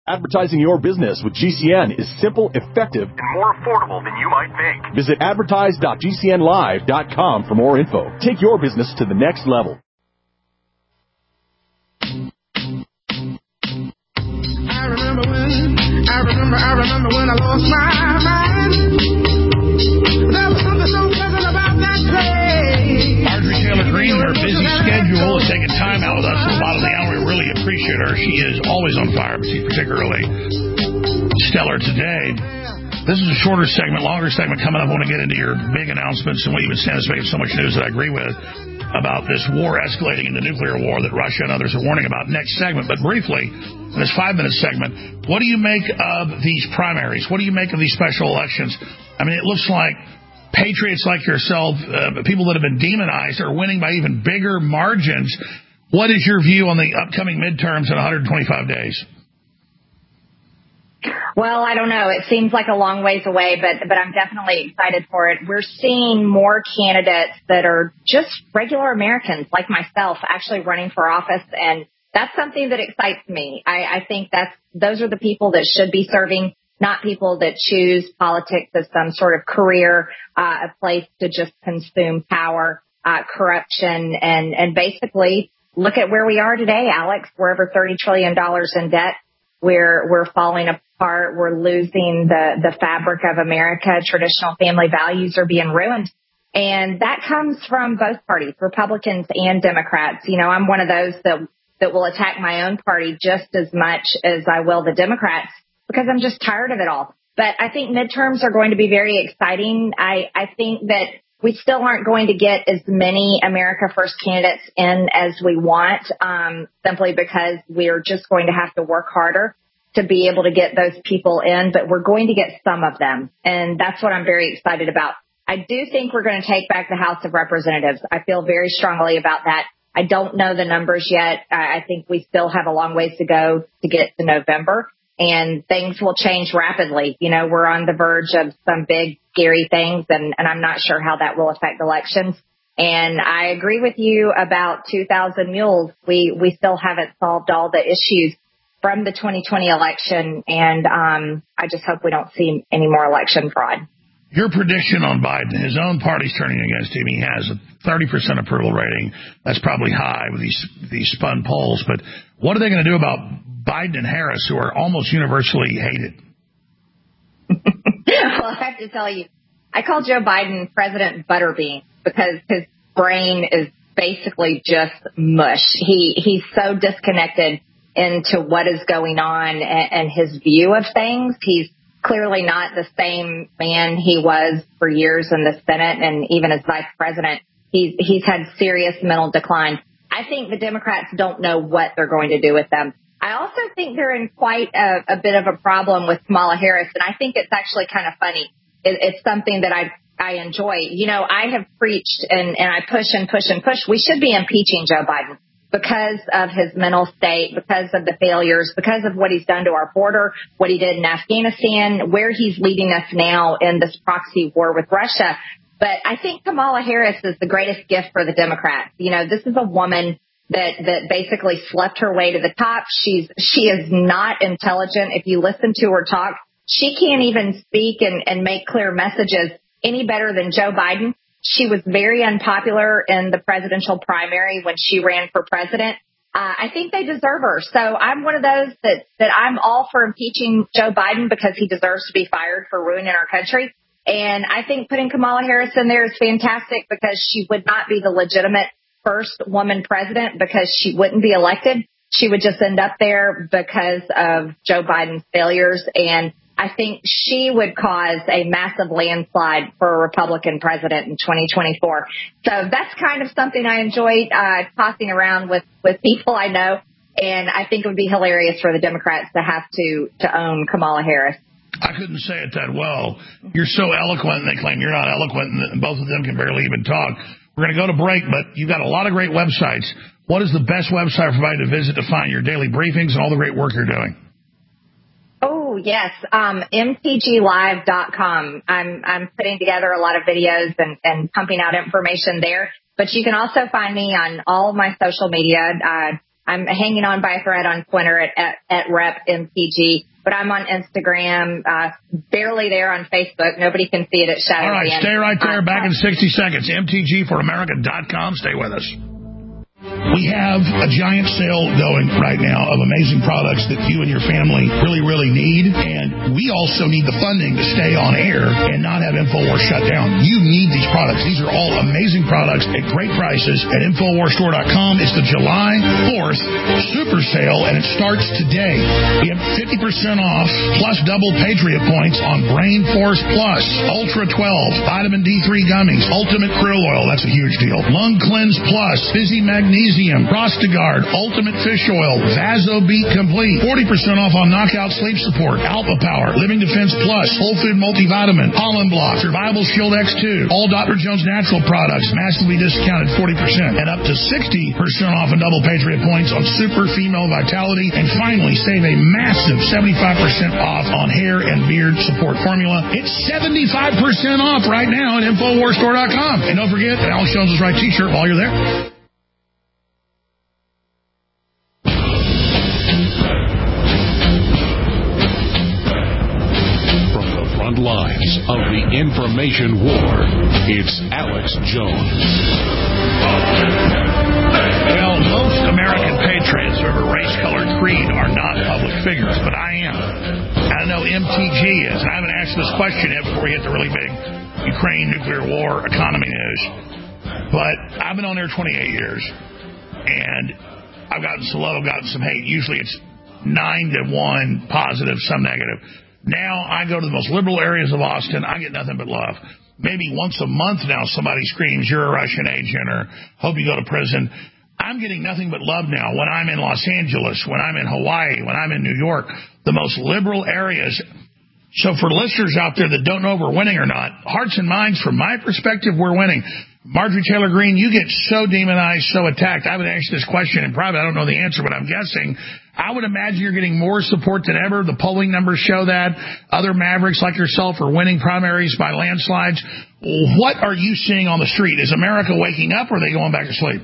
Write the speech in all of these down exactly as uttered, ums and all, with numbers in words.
Advertising your business with G C N is simple, effective, and more affordable than you might think. Visit advertise dot g c n live dot com for more info. Take your business to the next level. I remember when, I remember, I remember when I lost my mind. There was something so pleasant about that place. Marjorie Taylor Greene, her busy schedule, is taking time out with us for the bottom of the hour. We really appreciate her. She is always on fire, but she's particularly stellar today. This is a shorter segment, longer segment coming up. I want to get into your big announcements and what you've been saying. This makes so much news that I agree with about this war escalating into nuclear war that Russia and others are warning about. Next segment, but briefly, in this five-minute segment, what do you make of these primaries? What do you make of these special elections? I mean, it looks like patriots like yourself, uh, people that have been demonized, are winning by even bigger margins. What is your view on the upcoming midterms in one hundred twenty-five days? Well, I don't know. It seems like a long ways away, but but I'm definitely excited for it. We're seeing more candidates that are just regular Americans like myself actually running for office, and that's something that excites me. I, I think that's those are the people that should be serving, not people that choose politics as some sort of career, uh, a place to just consume power, uh, corruption, and and basically look at where we are today, Alex. We're over thirty trillion dollars in debt. We're we're falling apart. We're losing the, the fabric of America. Traditional family values are being ruined. And that comes from both parties, Republicans and Democrats. You know, I'm one of those that, that will attack my own party just as much as I will the Democrats because I'm just tired of it all. But I think midterms are going to be very exciting. I, I think that we still aren't going to get as many America First candidates in as we want, um, simply because we're just going to have to work harder to be able to get those people in, but we're going to get some of them. And that's what I'm very excited about. I do think we're going to take back the House of Representatives. I feel very strongly about that. I don't know the numbers yet. I think we still have a long ways to go to get to November, and things will change rapidly. You know, we're on the verge of some big, scary things, and, and I'm not sure how that will affect elections. And I agree with you about two thousand mules. We, we still haven't solved all the issues from the twenty twenty election, and um, I just hope we don't see any more election fraud. Your prediction on Biden, his own party's turning against him. He has a thirty percent approval rating. That's probably high with these these spun polls. But what are they going to do about Biden and Harris, who are almost universally hated? Well, I have to tell you, I call Joe Biden President Butterbean because his brain is basically just mush. He he's so disconnected into what is going on and, and his view of things. He's clearly not the same man he was for years in the Senate, and even as vice president, he's he's had serious mental decline. I think the Democrats don't know what they're going to do with them. I also think they're in quite a, a bit of a problem with Kamala Harris, and I think it's actually kind of funny. It, it's something that I I enjoy. You know, I have preached and, and I push and push and push. We should be impeaching Joe Biden because of his mental state, because of the failures, because of what he's done to our border, what he did in Afghanistan, where he's leading us now in this proxy war with Russia. But I think Kamala Harris is the greatest gift for the Democrats. You know, this is a woman that, that basically slept her way to the top. She's, she is not intelligent. If you listen to her talk, she can't even speak and, and make clear messages any better than Joe Biden. She was very unpopular in the presidential primary when she ran for president. Uh, I think they deserve her. So I'm one of those that, that I'm all for impeaching Joe Biden because he deserves to be fired for ruining our country. And I think putting Kamala Harris in there is fantastic because she would not be the legitimate first woman president because she wouldn't be elected. She would just end up there because of Joe Biden's failures. And I think she would cause a massive landslide for a Republican president in twenty twenty-four. So that's kind of something I enjoy uh, tossing around with, with people I know. And I think it would be hilarious for the Democrats to have to, to own Kamala Harris. I couldn't say it that well. You're so eloquent, and they claim you're not eloquent, and both of them can barely even talk. We're going to go to break, but you've got a lot of great websites. What is the best website for everybody to visit to find your daily briefings and all the great work you're doing? Oh, yes. Um, M T G live dot com. I'm, I'm putting together a lot of videos and, and pumping out information there, but you can also find me on all of my social media, uh, I'm hanging on by a thread on Twitter at, at, at Rep M T G, but I'm on Instagram, uh, barely there on Facebook. Nobody can see it at Shadow. All right, Dan. stay right there. Uh, Back in sixty seconds. M T G for America dot com. Stay with us. We have a giant sale going right now of amazing products that you and your family really, really need. And we also need the funding to stay on air and not have InfoWars shut down. You need these products. These are all amazing products at great prices at Infowars Store dot com. It's the July fourth super sale, and it starts today. We have fifty percent off plus double Patriot points on Brain Force Plus, Ultra twelve, Vitamin D three gummies, Ultimate Krill Oil. That's a huge deal. Lung Cleanse Plus, Fizzy Magnesium, Prostagard, Ultimate Fish Oil, VasoBeat Complete, forty percent off on Knockout Sleep Support, Alpha Power, Living Defense Plus, Whole Food Multivitamin, Pollen Block, Survival Shield X two, all Doctor Jones Natural products, massively discounted forty percent, and up to sixty percent off on double Patriot points on Super Female Vitality, and finally save a massive seventy-five percent off on hair and beard support formula. It's seventy-five percent off right now at Infowars Store dot com. And don't forget, an Alex Jones is Right t-shirt while you're there. Lines of the information war. It's Alex Jones. Well, most American patriots of a race-colored creed are not public figures, but I am. I know M T G is. I haven't asked this question yet before we hit the really big Ukraine nuclear war economy news. But I've been on there twenty-eight years, and I've gotten some love, I've gotten some hate. Usually it's nine to one positive, some negative. Now I go to the most liberal areas of Austin. I get nothing but love. Maybe once a month now somebody screams, "You're a Russian agent," or "Hope you go to prison." I'm getting nothing but love now when I'm in Los Angeles, when I'm in Hawaii, when I'm in New York, the most liberal areas. So for listeners out there that don't know if we're winning or not, hearts and minds, from my perspective, we're winning. Marjorie Taylor Greene, you get so demonized, so attacked. I would ask this question in private. I don't know the answer, but I'm guessing. I would imagine you're getting more support than ever. The polling numbers show that. Other mavericks like yourself are winning primaries by landslides. What are you seeing on the street? Is America waking up, or are they going back to sleep?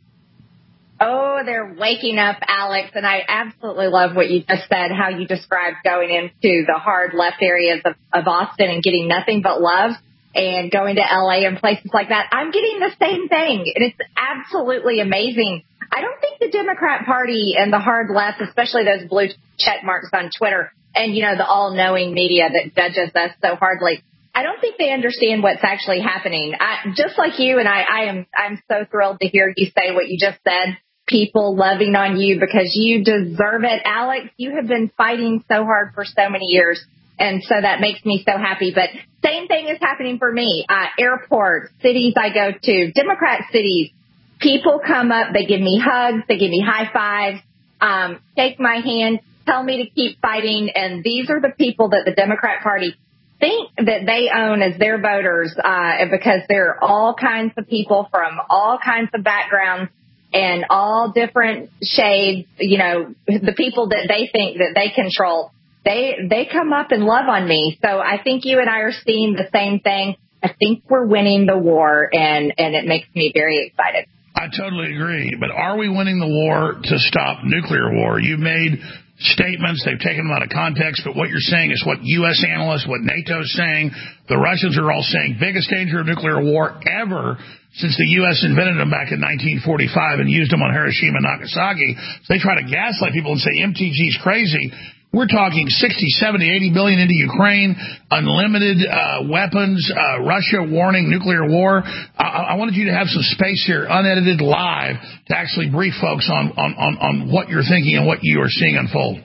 Oh, they're waking up, Alex, and I absolutely love what you just said, how you described going into the hard left areas of, of Austin and getting nothing but love, and going to L A and places like that. I'm getting the same thing, and it's absolutely amazing. I don't think the Democrat Party and the hard left, especially those blue check marks on Twitter and, you know, the all-knowing media that judges us so hardly, I don't think they understand what's actually happening. I, just like you, and I, I am I'm so thrilled to hear you say what you just said. People loving on you because you deserve it. Alex, you have been fighting so hard for so many years, and so that makes me so happy. But same thing is happening for me. Uh, airports, cities I go to, Democrat cities, people come up, they give me hugs, they give me high fives, um, shake my hand, tell me to keep fighting, and these are the people that the Democrat Party think that they own as their voters, uh, because there are all kinds of people from all kinds of backgrounds and all different shades, you know, the people that they think that they control, they they come up and love on me. So I think you and I are seeing the same thing. I think we're winning the war, and, and it makes me very excited. I totally agree. But are we winning the war to stop nuclear war? You've made statements. They've taken them out of context. But what you're saying is what U S analysts, what NATO is saying. The Russians are all saying biggest danger of nuclear war ever since the U S invented them back in nineteen forty-five and used them on Hiroshima and Nagasaki. So they try to gaslight people and say M T G's crazy. We're talking sixty, seventy, eighty billion into Ukraine, unlimited uh, weapons, uh, Russia warning nuclear war. I-, I wanted you to have some space here, unedited, live, to actually brief folks on, on, on, on what you're thinking and what you are seeing unfold.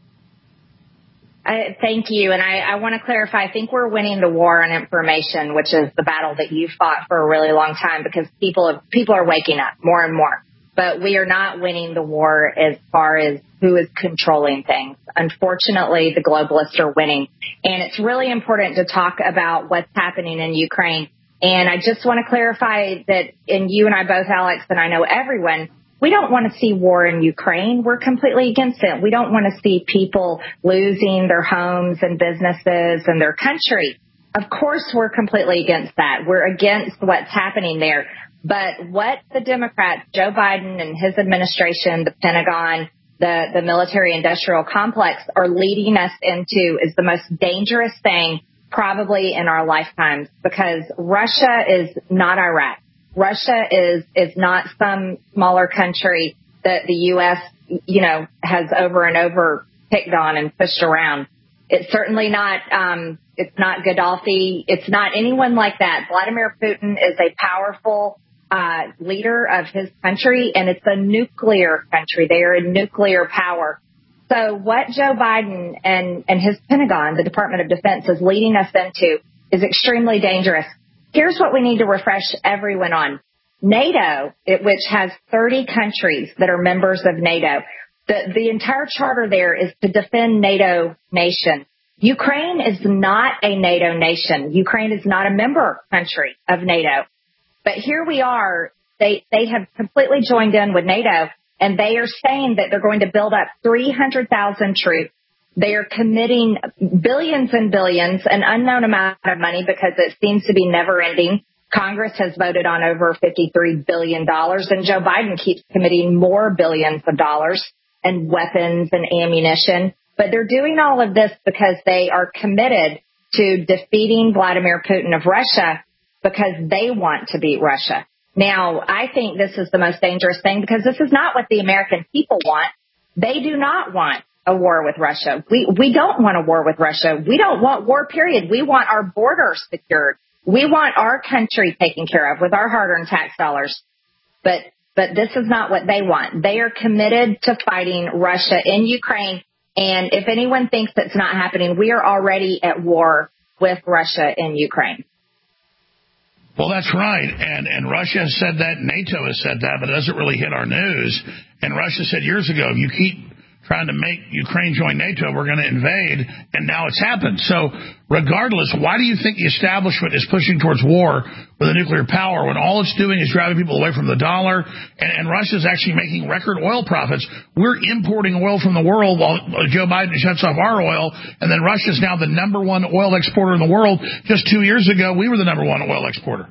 I, thank you. And I, I want to clarify, I think we're winning the war on information, which is the battle that you fought for a really long time, because people have, people are waking up more and more. But we are not winning the war as far as who is controlling things. Unfortunately, the globalists are winning. And it's really important to talk about what's happening in Ukraine. And I just want to clarify that, and you and I both, Alex, and I know everyone, we don't want to see war in Ukraine. We're completely against it. We don't want to see people losing their homes and businesses and their country. Of course, we're completely against that. We're against what's happening there. But what the Democrats, Joe Biden and his administration, the Pentagon, the, the military-industrial complex are leading us into is the most dangerous thing probably in our lifetimes, because Russia is not Iraq. Russia is, is not some smaller country that the U S, you know, has over and over picked on and pushed around. It's certainly not, um, it's not Gaddafi. It's not anyone like that. Vladimir Putin is a powerful uh, leader of his country, and it's a nuclear country. They are a nuclear power. So what Joe Biden and, and his Pentagon, the Department of Defense, is leading us into is extremely dangerous. Here's what we need to refresh everyone on. NATO, it, which has thirty countries that are members of NATO, the, the entire charter there is to defend NATO nations. Ukraine is not a NATO nation. Ukraine is not a member country of NATO. But here we are. They, they have completely joined in with NATO, and they are saying that they're going to build up three hundred thousand troops. They are committing billions and billions, an unknown amount of money because it seems to be never ending. Congress has voted on over fifty-three billion dollars, and Joe Biden keeps committing more billions of dollars and weapons and ammunition. But they're doing all of this because they are committed to defeating Vladimir Putin of Russia because they want to beat Russia. Now, I think this is the most dangerous thing because this is not what the American people want. They do not want a war with Russia. We, we don't want a war with Russia. We don't want war, period. We want our borders secured. We want our country taken care of with our hard-earned tax dollars. But, but this is not what they want. They are committed to fighting Russia in Ukraine. And if anyone thinks that's not happening, we are already at war with Russia in Ukraine. Well, that's right. And and Russia has said that. NATO has said that, but it doesn't really hit our news. And Russia said years ago, if you keep trying to make Ukraine join NATO, we're going to invade. And now it's happened. So regardless, why do you think the establishment is pushing towards war with a nuclear power when all it's doing is driving people away from the dollar? And, and Russia's actually making record oil profits. We're importing oil from the world while Joe Biden shuts off our oil. And then Russia's now the number one oil exporter in the world. Just two years ago, we were the number one oil exporter.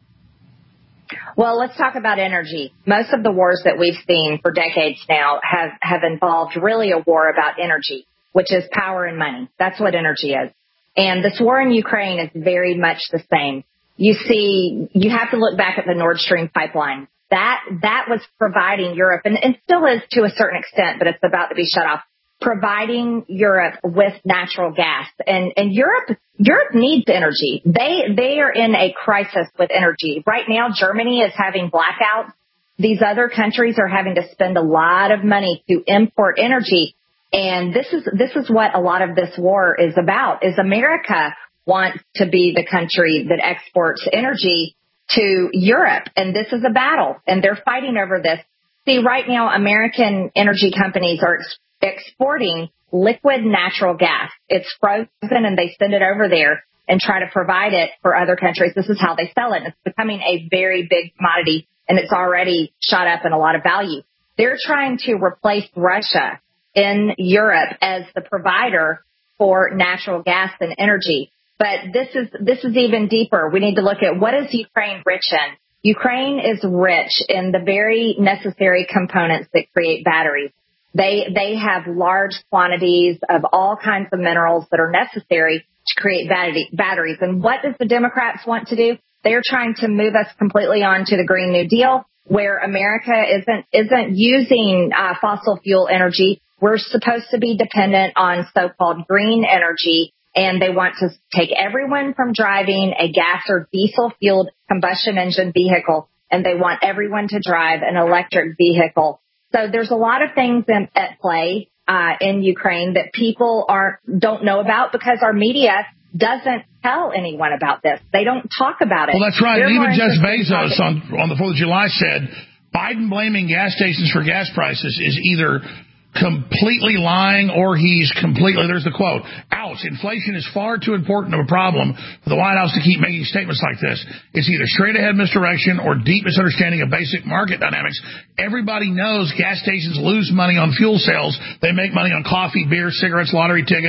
Well, let's talk about energy. Most of the wars that we've seen for decades now have, have involved really a war about energy, which is power and money. That's what energy is. And this war in Ukraine is very much the same. You see, you have to look back at the Nord Stream pipeline. That, that was providing Europe, and, and still is to a certain extent, but it's about to be shut off, providing Europe with natural gas. And, and Europe, Europe needs energy. They, they are in a crisis with energy. Right now, Germany is having blackouts. These other countries are having to spend a lot of money to import energy. And this is, this is what a lot of this war is about, is America wants to be the country that exports energy to Europe. And this is a battle, and they're fighting over this. See, right now, American energy companies are ex- exporting liquid natural gas. It's frozen, and they send it over there and try to provide it for other countries. This is how they sell it. It's becoming a very big commodity, and it's already shot up in a lot of value. They're trying to replace Russia in Europe as the provider for natural gas and energy. But this is this is even deeper. We need to look at what is Ukraine rich in. Ukraine is rich in the very necessary components that create batteries. They they have large quantities of all kinds of minerals that are necessary to create battery, batteries. And what does the Democrats want to do? They're trying to move us completely on to the Green New Deal, where America isn't isn't using uh, fossil fuel energy. We're supposed to be dependent on so-called green energy. And they want to take everyone from driving a gas or diesel-fueled combustion engine vehicle, and they want everyone to drive an electric vehicle. So there's a lot of things in, at play uh, in Ukraine that people aren't don't know about because our media doesn't tell anyone about this. They don't talk about it. Well, that's right. They're Even Jeff Bezos on, on the fourth of July said Biden blaming gas stations for gas prices is either completely lying or he's completely, there's the quote, ouch, inflation is far too important of a problem for the White House to keep making statements like this. It's either straight ahead misdirection or deep misunderstanding of basic market dynamics. Everybody knows gas stations lose money on fuel sales. They make money on coffee, beer, cigarettes, lottery tickets,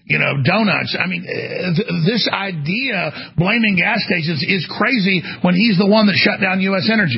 you know, donuts. I mean, th- this idea blaming gas stations is crazy when he's the one that shut down U S Energy.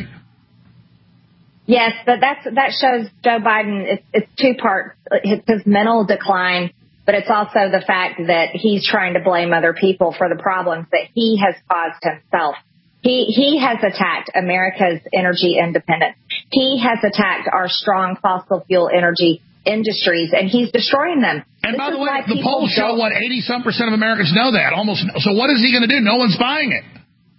Yes, but that's that shows Joe Biden. It's, it's two parts. It's his mental decline, but it's also the fact that he's trying to blame other people for the problems that he has caused himself. He he has attacked America's energy independence. He has attacked our strong fossil fuel energy industries, and he's destroying them. And this by the way, why the polls show what eighty-some percent of Americans know that. Almost. So what is he going to do? No one's buying it.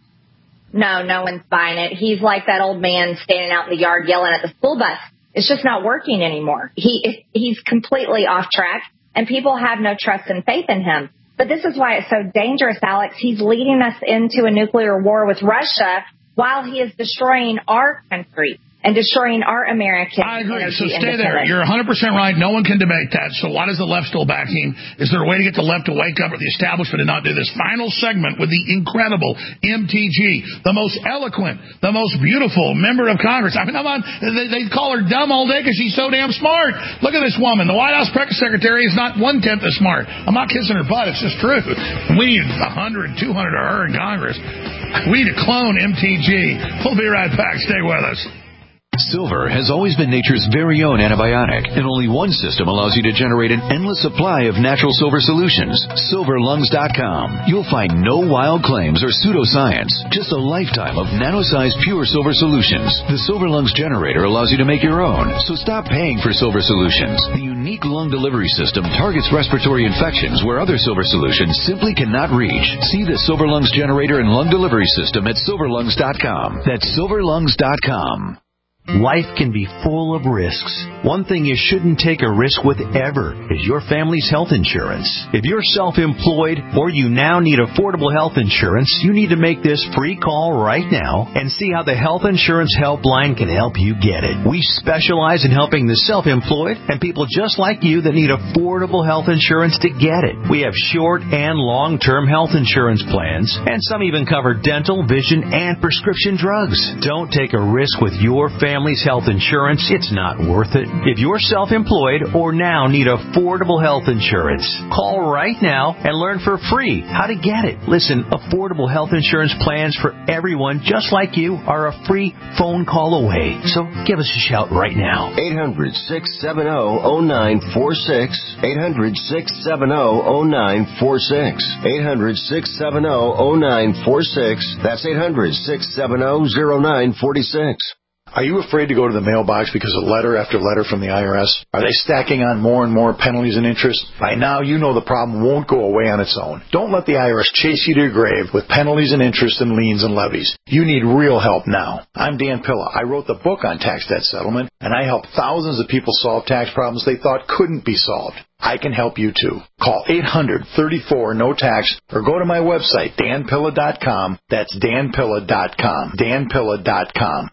No, no one's buying it. He's like that old man standing out in the yard yelling at the school bus. It's just not working anymore. He he's completely off track, and people have no trust and faith in him. But this is why it's so dangerous, Alex. He's leading us into a nuclear war with Russia while he is destroying our country and destroying our American I agree. energy So stay there. You're one hundred percent right. No one can debate that. So why does the left still back him? Is there a way to get the left to wake up, or the establishment to not do this? Final segment with the incredible M T G, the most eloquent, the most beautiful member of Congress. I mean, I'm on, they, they call her dumb all day because she's so damn smart. Look at this woman. The White House press secretary is not one-tenth as smart. I'm not kissing her butt. It's just true. We need one hundred, two hundred of her in Congress. We need to clone M T G. We'll be right back. Stay with us. Silver has always been nature's very own antibiotic, and only one system allows you to generate an endless supply of natural silver solutions. silver lungs dot com. You'll find no wild claims or pseudoscience, just a lifetime of nano-sized pure silver solutions. The Silver Lungs generator allows you to make your own, so stop paying for silver solutions. The unique lung delivery system targets respiratory infections where other silver solutions simply cannot reach. See the Silver Lungs generator and lung delivery system at silver lungs dot com. That's silver lungs dot com. Life can be full of risks. One thing you shouldn't take a risk with ever is your family's health insurance. If you're self-employed or you now need affordable health insurance, you need to make this free call right now and see how the Health Insurance Helpline can help you get it. We specialize in helping the self-employed and people just like you that need affordable health insurance to get it. We have short and long-term health insurance plans, and some even cover dental, vision, and prescription drugs. Don't take a risk with your family. Family's health insurance, it's not worth it. If you're self-employed or now need affordable health insurance, call right now and learn for free how to get it. Listen, affordable health insurance plans for everyone just like you are a free phone call away. So give us a shout right now. eight hundred, six seven zero, zero nine four six. eight hundred, six seven zero, zero nine four six. eight hundred, six seven zero, zero nine four six. That's eight hundred, six seven zero, zero nine four six. Are you afraid to go to the mailbox because of letter after letter from the I R S? Are they stacking on more and more penalties and interest? By now, you know the problem won't go away on its own. Don't let the I R S chase you to your grave with penalties and interest and liens and levies. You need real help now. I'm Dan Pilla. I wrote the book on tax debt settlement, and I helped thousands of people solve tax problems they thought couldn't be solved. I can help you too. Call eight hundred, thirty-four, no tax or go to my website, dan pilla dot com. That's dan pilla dot com. dan pilla dot com.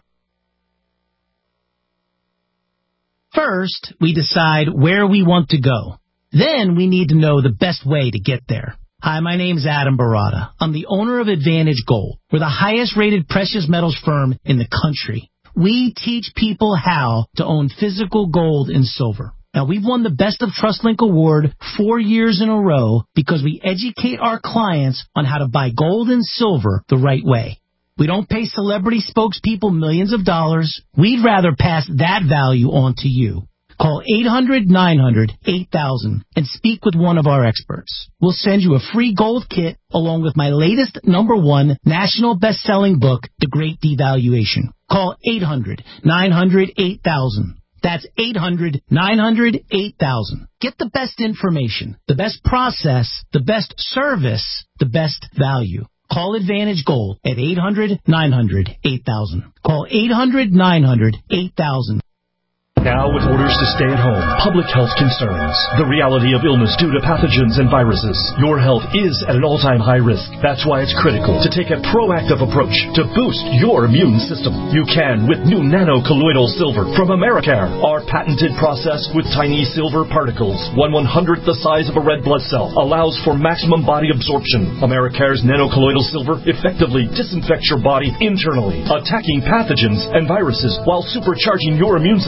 First, we decide where we want to go. Then we need to know the best way to get there. Hi, my name's Adam Barada. I'm the owner of Advantage Gold. We're the highest-rated precious metals firm in the country. We teach people how to own physical gold and silver. Now, we've won the Best of TrustLink Award four years in a row because we educate our clients on how to buy gold and silver the right way. We don't pay celebrity spokespeople millions of dollars. We'd rather pass that value on to you. Call eight hundred, nine hundred, eight thousand and speak with one of our experts. We'll send you a free gold kit along with my latest number one national best-selling book, The Great Devaluation. Call eight hundred, nine hundred, eight thousand. That's eight hundred, nine hundred, eight thousand. Get the best information, the best process, the best service, the best value. Call Advantage Gold at eight hundred, nine hundred, eight thousand. Call eight hundred, nine hundred, eight thousand. Now with orders to stay at home, public health concerns, the reality of illness due to pathogens and viruses, your health is at an all-time high risk. That's why it's critical to take a proactive approach to boost your immune system. You can with new nano-colloidal silver from Americare. Our patented process with tiny silver particles, one one-hundredth the size of a red blood cell, allows for maximum body absorption. Americare's nano-colloidal silver effectively disinfects your body internally, attacking pathogens and viruses while supercharging your immune system.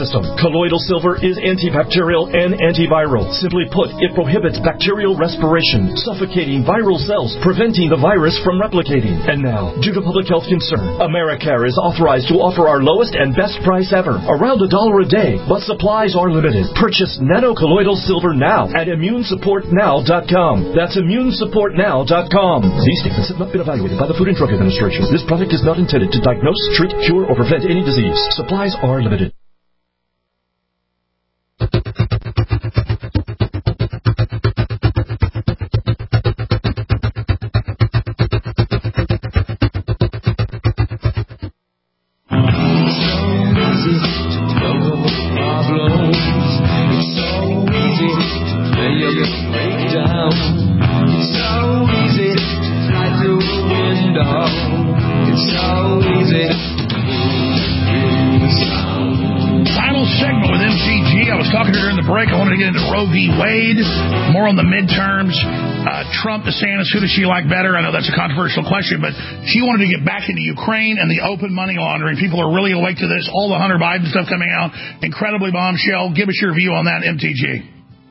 Colloidal silver is antibacterial and antiviral. Simply put, it prohibits bacterial respiration, suffocating viral cells, preventing the virus from replicating. And now, due to public health concern, Americare is authorized to offer our lowest and best price ever, around a dollar a day, but supplies are limited. Purchase Nano Colloidal Silver now at immune support now dot com. That's immune support now dot com. These statements have not been evaluated by the Food and Drug Administration. This product is not intended to diagnose, treat, cure, or prevent any disease. Supplies are limited. Wade, more on the midterms. Uh, Trump, DeSantis, who does she like better? I know that's a controversial question, but she wanted to get back into Ukraine and the open money laundering. People are really awake to this. All the Hunter Biden stuff coming out, incredibly bombshell. Give us your view on that, M T G.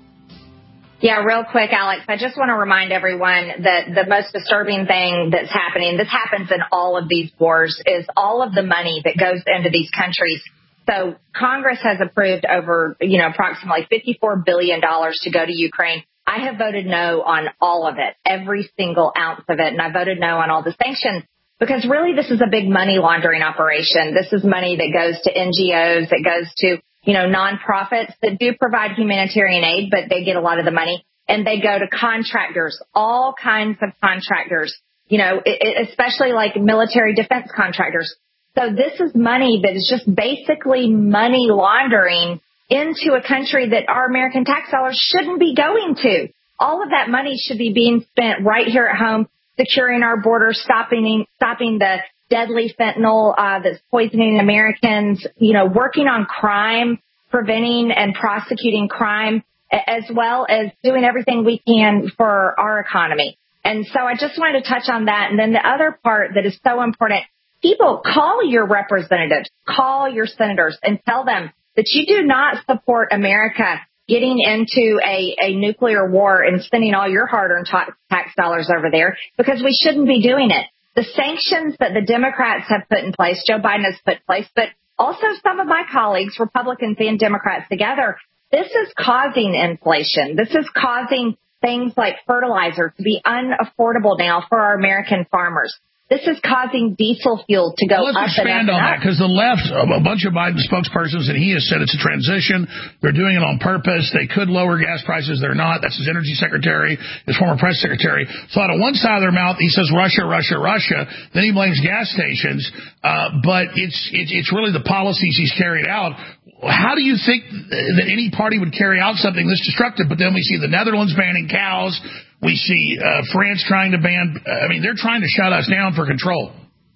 Yeah, real quick, Alex, I just want to remind everyone that the most disturbing thing that's happening, this happens in all of these wars, is all of the money that goes into these countries. So Congress has approved over, you know, approximately fifty-four billion dollars to go to Ukraine. I have voted no on all of it, every single ounce of it. And I voted no on all the sanctions because really this is a big money laundering operation. This is money that goes to N G Os, that goes to, you know, nonprofits that do provide humanitarian aid, but they get a lot of the money. And they go to contractors, all kinds of contractors, you know, it, especially like military defense contractors. So this is money that is just basically money laundering into a country that our American tax dollars shouldn't be going to. All of that money should be being spent right here at home, securing our borders, stopping stopping the deadly fentanyl uh, that's poisoning Americans, you know, working on crime, preventing and prosecuting crime, as well as doing everything we can for our economy. And so I just wanted to touch on that. And then the other part that is so important, people, call your representatives, call your senators and tell them that you do not support America getting into a, a nuclear war and spending all your hard-earned ta- tax dollars over there, because we shouldn't be doing it. The sanctions that the Democrats have put in place, Joe Biden has put in place, but also some of my colleagues, Republicans and Democrats together, this is causing inflation. This is causing things like fertilizer to be unaffordable now for our American farmers. This is causing diesel fuel to go Let's up expand and up on that, because the left, a bunch of Biden spokespersons, and he has said it's a transition. They're doing it on purpose. They could lower gas prices. They're not. That's his energy secretary, his former press secretary. So out of one side of their mouth, he says Russia, Russia, Russia. Then he blames gas stations. Uh, but it's, it's it's really the policies he's carried out. How do you think that any party would carry out something this destructive? But then we see the Netherlands banning cows. We see uh, France trying to ban. Uh, I mean, they're trying to shut us down for control.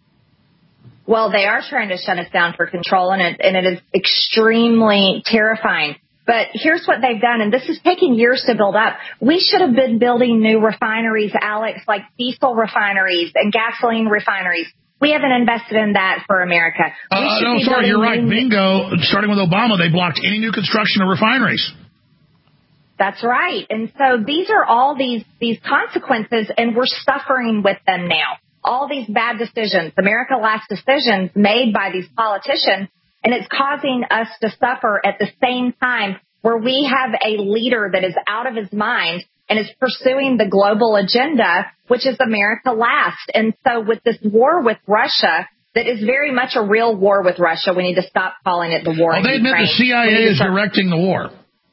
Well, they are trying to shut us down for control, and it, and it is extremely terrifying. But here's what they've done, and this is taking years to build up. We should have been building new refineries, Alex, like diesel refineries and gasoline refineries. We haven't invested in that for America. We uh, should no, be sorry, you're right. new... Bingo. Starting with Obama, they blocked any new construction of refineries. That's right. And so these are all these these consequences, and we're suffering with them now. All these bad decisions, America Last decisions made by these politicians, and it's causing us to suffer at the same time where we have a leader that is out of his mind and is pursuing the global agenda, which is America Last. And so with this war with Russia, that is very much a real war with Russia, we need to stop calling it the war well, in they admit Ukraine. the C I A is directing the war.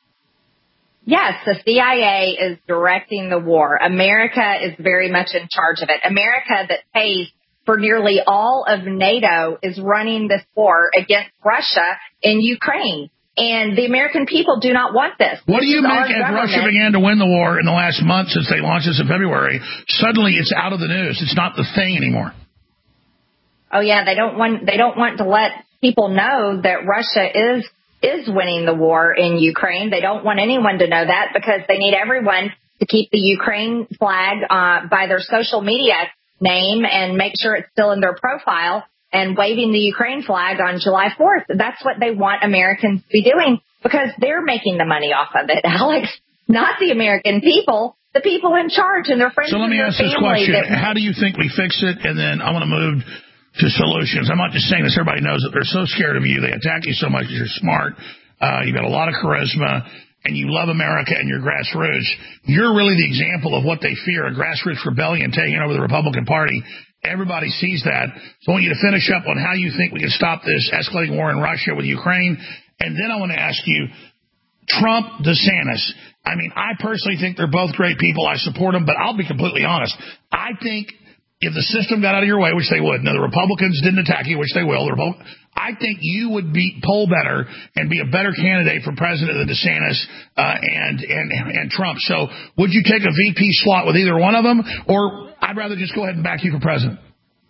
Yes, the C I A is directing the war. America is very much in charge of it. America, that pays for nearly all of NATO, is running this war against Russia in Ukraine. And the American people do not want this. What do you This is make our as Russia government. began to win the war in the last month since they launched this in February? Suddenly it's out of the news. It's not the thing anymore. Oh, yeah, they don't want they don't want to let people know that Russia is is winning the war in Ukraine. They don't want anyone to know that because they need everyone to keep the Ukraine flag uh, by their social media name and make sure it's still in their profile. and waving the Ukraine flag on July fourth. That's what they want Americans to be doing because they're making the money off of it, Alex, not the American people, the people in charge and their friends. So let me ask this question. That, How do you think we fix it? And then I want to move to solutions. I'm not just saying this. Everybody knows that they're so scared of you. They attack you so much because you're smart. Uh, you've got a lot of charisma, and you love America and your grassroots. You're really the example of what they fear, a grassroots rebellion taking over the Republican Party. Everybody sees that. So I want you to finish up on how you think we can stop this escalating war in Russia with Ukraine. And then I want to ask you, Trump, DeSantis. I mean, I personally think they're both great people. I support them, but I'll be completely honest. I think if the system got out of your way, which they would, now the Republicans didn't attack you, which they will, the Republic, I think you would be poll better and be a better candidate for president than DeSantis uh, and, and and Trump. So would you take a V P slot with either one of them, or I'd rather just go ahead and back you for president?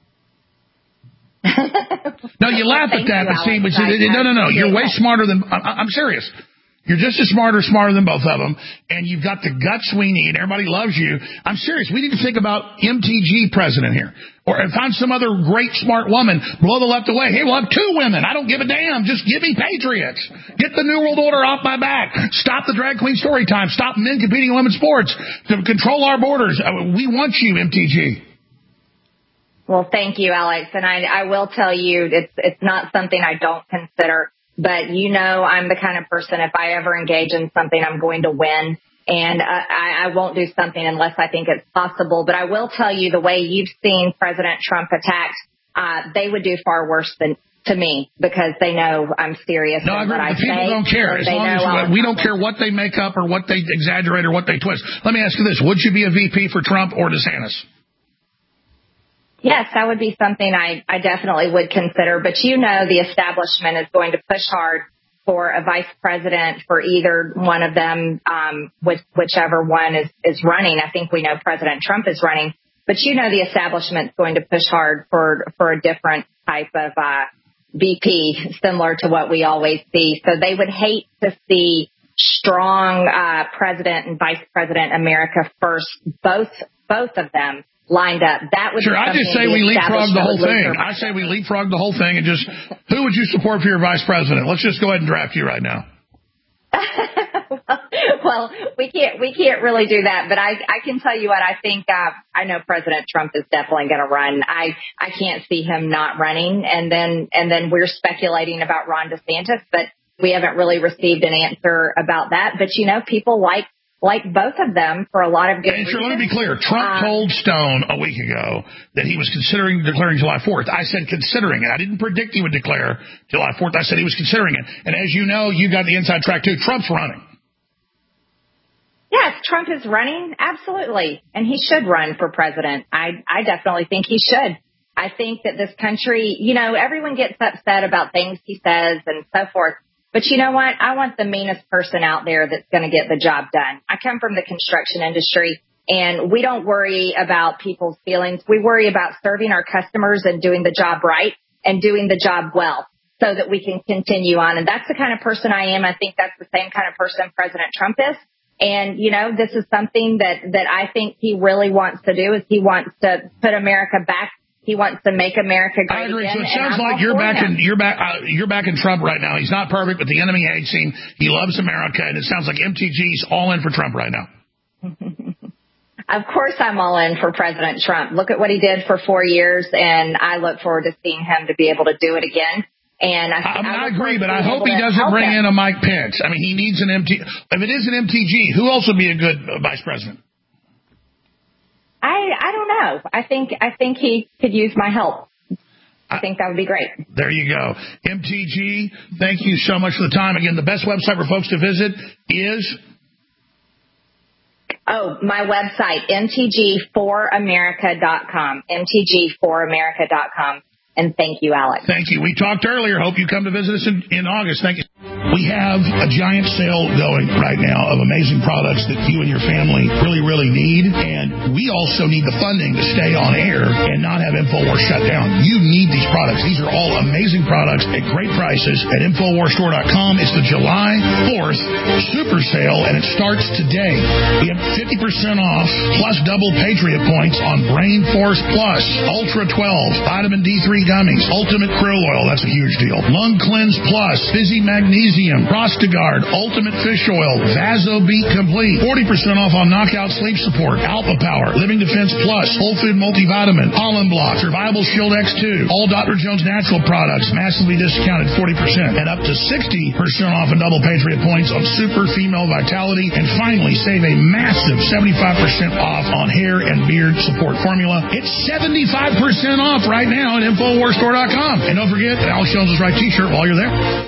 No, you laugh at that, but see, but see, no, no, no, you're way smarter than, I, I'm serious. You're just as smart or smarter than both of them, and you've got the guts we need. Everybody loves you. I'm serious. We need to think about M T G president here. Or find some other great, smart woman, blow the left away. Hey, we'll have two women. I don't give a damn. Just give me patriots. Get the New World Order off my back. Stop the drag queen story time. Stop men competing in women's sports. To control our borders. We want you, M T G. Well, thank you, Alex. And I, I will tell you, it's it's not something I don't consider. But, you know, I'm the kind of person, if I ever engage in something, I'm going to win. And uh, I, I won't do something unless I think it's possible. But I will tell you, the way you've seen President Trump attacked, uh, they would do far worse than to me because they know I'm serious. No, I agree. The people don't care. As long as we don't care what they make up or what they exaggerate or what they twist. Let me ask you this. Would you be a V P for Trump or DeSantis? Yes, that would be something I, I definitely would consider. But, you know, the establishment is going to push hard for a vice president for either one of them, um, with whichever one is, is running. I think we know President Trump is running. But, you know, the establishment is going to push hard for, for a different type of uh, V P, similar to what we always see. So they would hate to see strong uh, president and vice president America first, both both of them. Lined up. That would sure. be I just say we leapfrog the whole thing. I say we leapfrog the whole thing and just who would you support for your vice president? Let's just go ahead and draft you right now. Well, we can't we can't really do that, but I I can tell you what I think. Uh, I know President Trump is definitely going to run. I I can't see him not running, and then and then we're speculating about Ron DeSantis, but we haven't really received an answer about that. But you know, people like. Like both of them for a lot of good and reasons. Sure, let me be clear. Trump um, told Stone a week ago that he was considering declaring July fourth. I said considering it. I didn't predict he would declare July fourth. I said he was considering it. And as you know, you got the inside track too. Trump's running. Yes, Trump is running. Absolutely. And he should run for president. I, I definitely think he should. I think that this country, you know, everyone gets upset about things he says and so forth. But you know what? I want the meanest person out there that's going to get the job done. I come from the construction industry, and we don't worry about people's feelings. We worry about serving our customers and doing the job right and doing the job well so that we can continue on. And that's the kind of person I am. I think that's the same kind of person President Trump is. And, you know, this is something that, that I think he really wants to do is he wants to put America back. He wants to make America great I agree. again. So it sounds like you're back in you're back uh, you're back in Trump right now. He's not perfect, but the enemy hates him. He loves America, and it sounds like M T G's all in for Trump right now. Of course, I'm all in for President Trump. Look at what he did for four years, and I look forward to seeing him to be able to do it again. And I, I, mean, I, I agree, but I hope he doesn't bring him. in a Mike Pence. I mean, he needs an M T. If it is an M T G, who else would be a good uh, vice president? I I don't know. I think I think he could use my help. I think that would be great. There you go. M T G, thank you so much for the time. Again, the best website for folks to visit is? Oh, my website, M T G for America dot com. M T G for America dot com. And thank you, Alex. Thank you. We talked earlier. Hope you come to visit us in, in August. Thank you. We have a giant sale going right now of amazing products that you and your family really, really need. And we also need the funding to stay on air and not have InfoWars shut down. You need these products. These are all amazing products at great prices at Infowars Store dot com. It's the July fourth super sale, and it starts today. We have fifty percent off plus double Patriot points on Brain Force Plus, Ultra twelve, Vitamin D three gummies, Ultimate Krill Oil, that's a huge deal, Lung Cleanse Plus, Fizzy Magnesium, Prostagard, Ultimate Fish Oil, VasoBeat Complete, forty percent off on Knockout Sleep Support, Alpha Power, Living Defense Plus, Whole Food Multivitamin, Pollen Block, Survival Shield X two, all Doctor Jones natural products, massively discounted forty percent, and up to sixty percent off in double Patriot points on Super Female Vitality, and finally save a massive seventy-five percent off on hair and beard support formula. It's seventy-five percent off right now at Infowars Store dot com. And don't forget, the Alex Jones is Right t-shirt while you're there.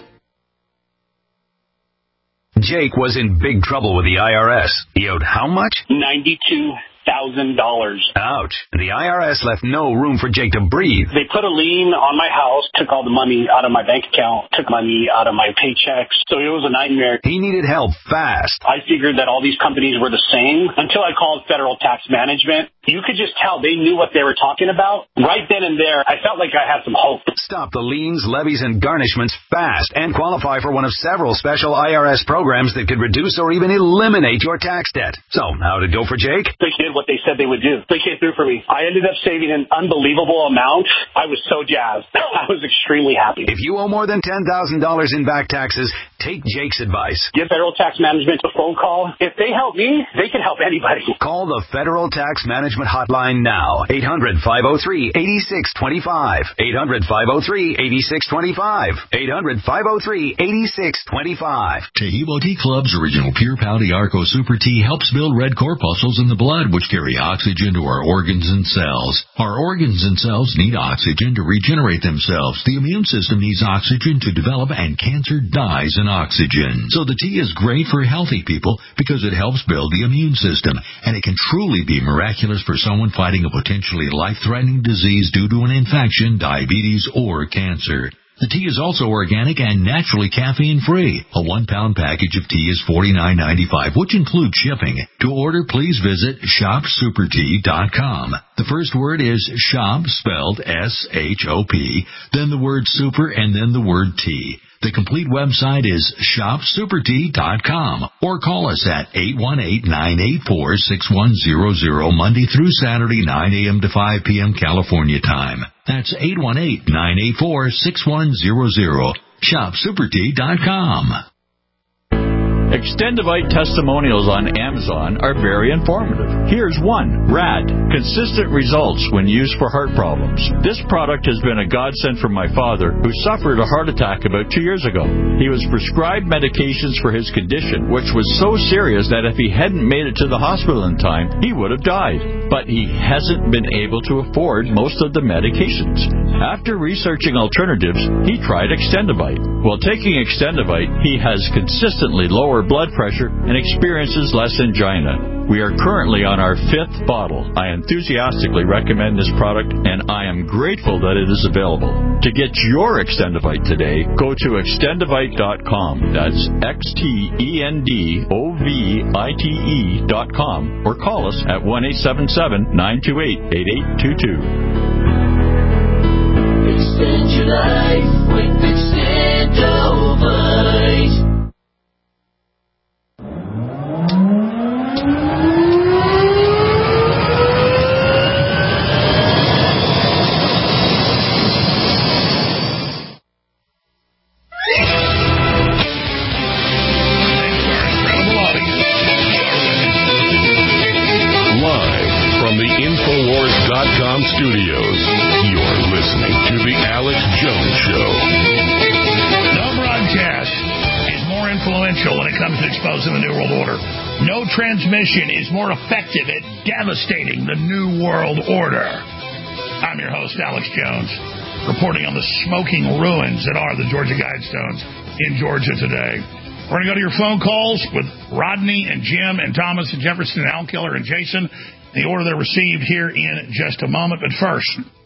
Jake was in big trouble with the I R S. He owed how much? ninety-two thousand dollars. Ouch. The I R S left no room for Jake to breathe. They put a lien on my house, took all the money out of my bank account, took money out of my paychecks. So it was a nightmare. He needed help fast. I figured that all these companies were the same until I called Federal Tax Management. You could just tell they knew what they were talking about. Right then and there, I felt like I had some hope. Stop the liens, levies, and garnishments fast and qualify for one of several special I R S programs that could reduce or even eliminate your tax debt. So, how'd it go for Jake? They did what they said they would do. They came through for me. I ended up saving an unbelievable amount. I was so jazzed. I was extremely happy. If you owe more than ten thousand dollars in back taxes, take Jake's advice. Give Federal Tax Management a phone call. If they help me, they can help anybody. Call the Federal Tax Management Hotline now. eight hundred, five oh three, eight six two five. eight hundred, five oh three, eight six two five. eight hundred, five oh three, eight six two five. Taheebo Tea Club's original Pure Pouty Arco Super Tea helps build red corpuscles in the blood, which carry oxygen to our organs and cells. Our organs and cells need oxygen to regenerate themselves. The immune system needs oxygen to develop, and cancer dies in oxygen. So the tea is great for healthy people because it helps build the immune system, and it can truly be miraculous for someone fighting a potentially life-threatening disease due to an infection, diabetes, or cancer. The tea is also organic and naturally caffeine-free. A one-pound package of tea is forty-nine ninety-five, which includes shipping. To order, please visit shop super tea dot com. The first word is shop, spelled S H O P, then the word super, and then the word tea. The complete website is shop super tea dot com, or call us at eight one eight, nine eight four, six one zero zero Monday through Saturday, nine a.m. to five p.m. California time. That's eight one eight, nine eight four, six one zero zero. shop super tea dot com. Extendivite testimonials on Amazon are very informative. Here's one. Rad. Consistent results when used for heart problems. This product has been a godsend for my father, who suffered a heart attack about two years ago. He was prescribed medications for his condition, which was so serious that if he hadn't made it to the hospital in time, he would have died. But he hasn't been able to afford most of the medications. After researching alternatives, he tried Extendivite. While taking Extendivite, he has consistently lower blood pressure and experiences less angina. We are currently on our fifth bottle. I enthusiastically recommend this product, and I am grateful that it is available. To get your Extendivite today, go to extendivite dot com. That's X T E N D O V I T E dot com, or call us at one eight seven seven, nine two eight, eight eight two two. Extend your life with Extendivite. Studios. You're listening to The Alex Jones Show. No broadcast is more influential when it comes to exposing the New World Order. No transmission is more effective at devastating the New World Order. I'm your host, Alex Jones, reporting on the smoking ruins that are the Georgia Guidestones in Georgia today. We're going to go to your phone calls with Rodney and Jim and Thomas and Jefferson and Al Killer and Jason. The order they're received here in just a moment. But first,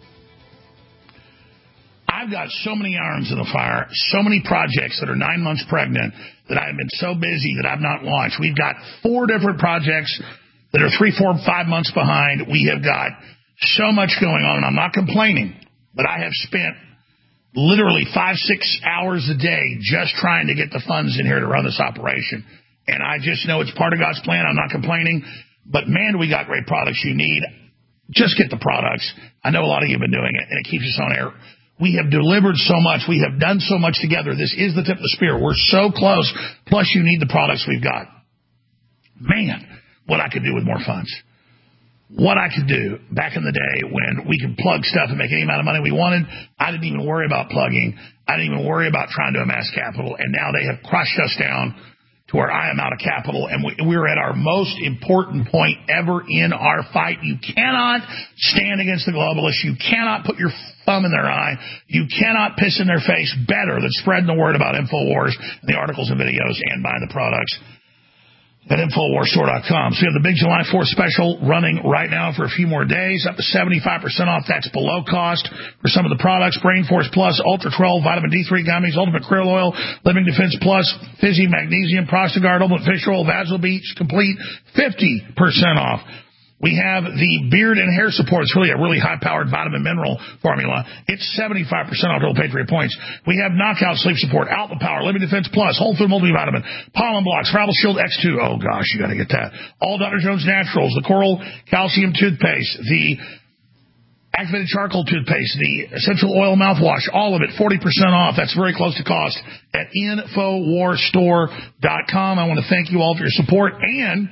I've got so many irons in the fire, so many projects that are nine months pregnant that I've been so busy that I've not launched. We've got four different projects that are three, four, five months behind. We have got so much going on, and I'm not complaining, but I have spent literally five, six hours a day just trying to get the funds in here to run this operation. And I just know it's part of God's plan. I'm not complaining. But, man, do we got great products you need. Just get the products. I know a lot of you have been doing it, and it keeps us on air. We have delivered so much. We have done so much together. This is the tip of the spear. We're so close. Plus, you need the products we've got. Man, what I could do with more funds. What I could do back in the day when we could plug stuff and make any amount of money we wanted. I didn't even worry about plugging. I didn't even worry about trying to amass capital. And now they have crushed us down to where I am out of capital, and we, we're at our most important point ever in our fight. You cannot stand against the globalists. You cannot put your thumb in their eye. You cannot piss in their face better than spreading the word about InfoWars and the articles and videos and buying the products at Infowars Store dot com. So we have the big July fourth special running right now for a few more days, up to seventy-five percent off. That's below cost for some of the products. Brain Force Plus, Ultra twelve, Vitamin D three gummies, Ultimate Krill Oil, Living Defense Plus, Fizzy Magnesium, Prostagard, Ultimate Fish Oil, Vaginal Beach Complete, fifty percent off. We have the Beard and Hair Support. It's really a really high-powered vitamin mineral formula. It's seventy-five percent off total Patriot points. We have Knockout Sleep Support, Outlet Power, Living Defense Plus, Whole Food Multivitamin, Pollen Blocks, Travel Shield X two. Oh, gosh, you got to get that. All Doctor Jones Naturals, the Coral Calcium Toothpaste, the Activated Charcoal Toothpaste, the Essential Oil Mouthwash, all of it, forty percent off. That's very close to cost at Infowars Store dot com. I want to thank you all for your support, and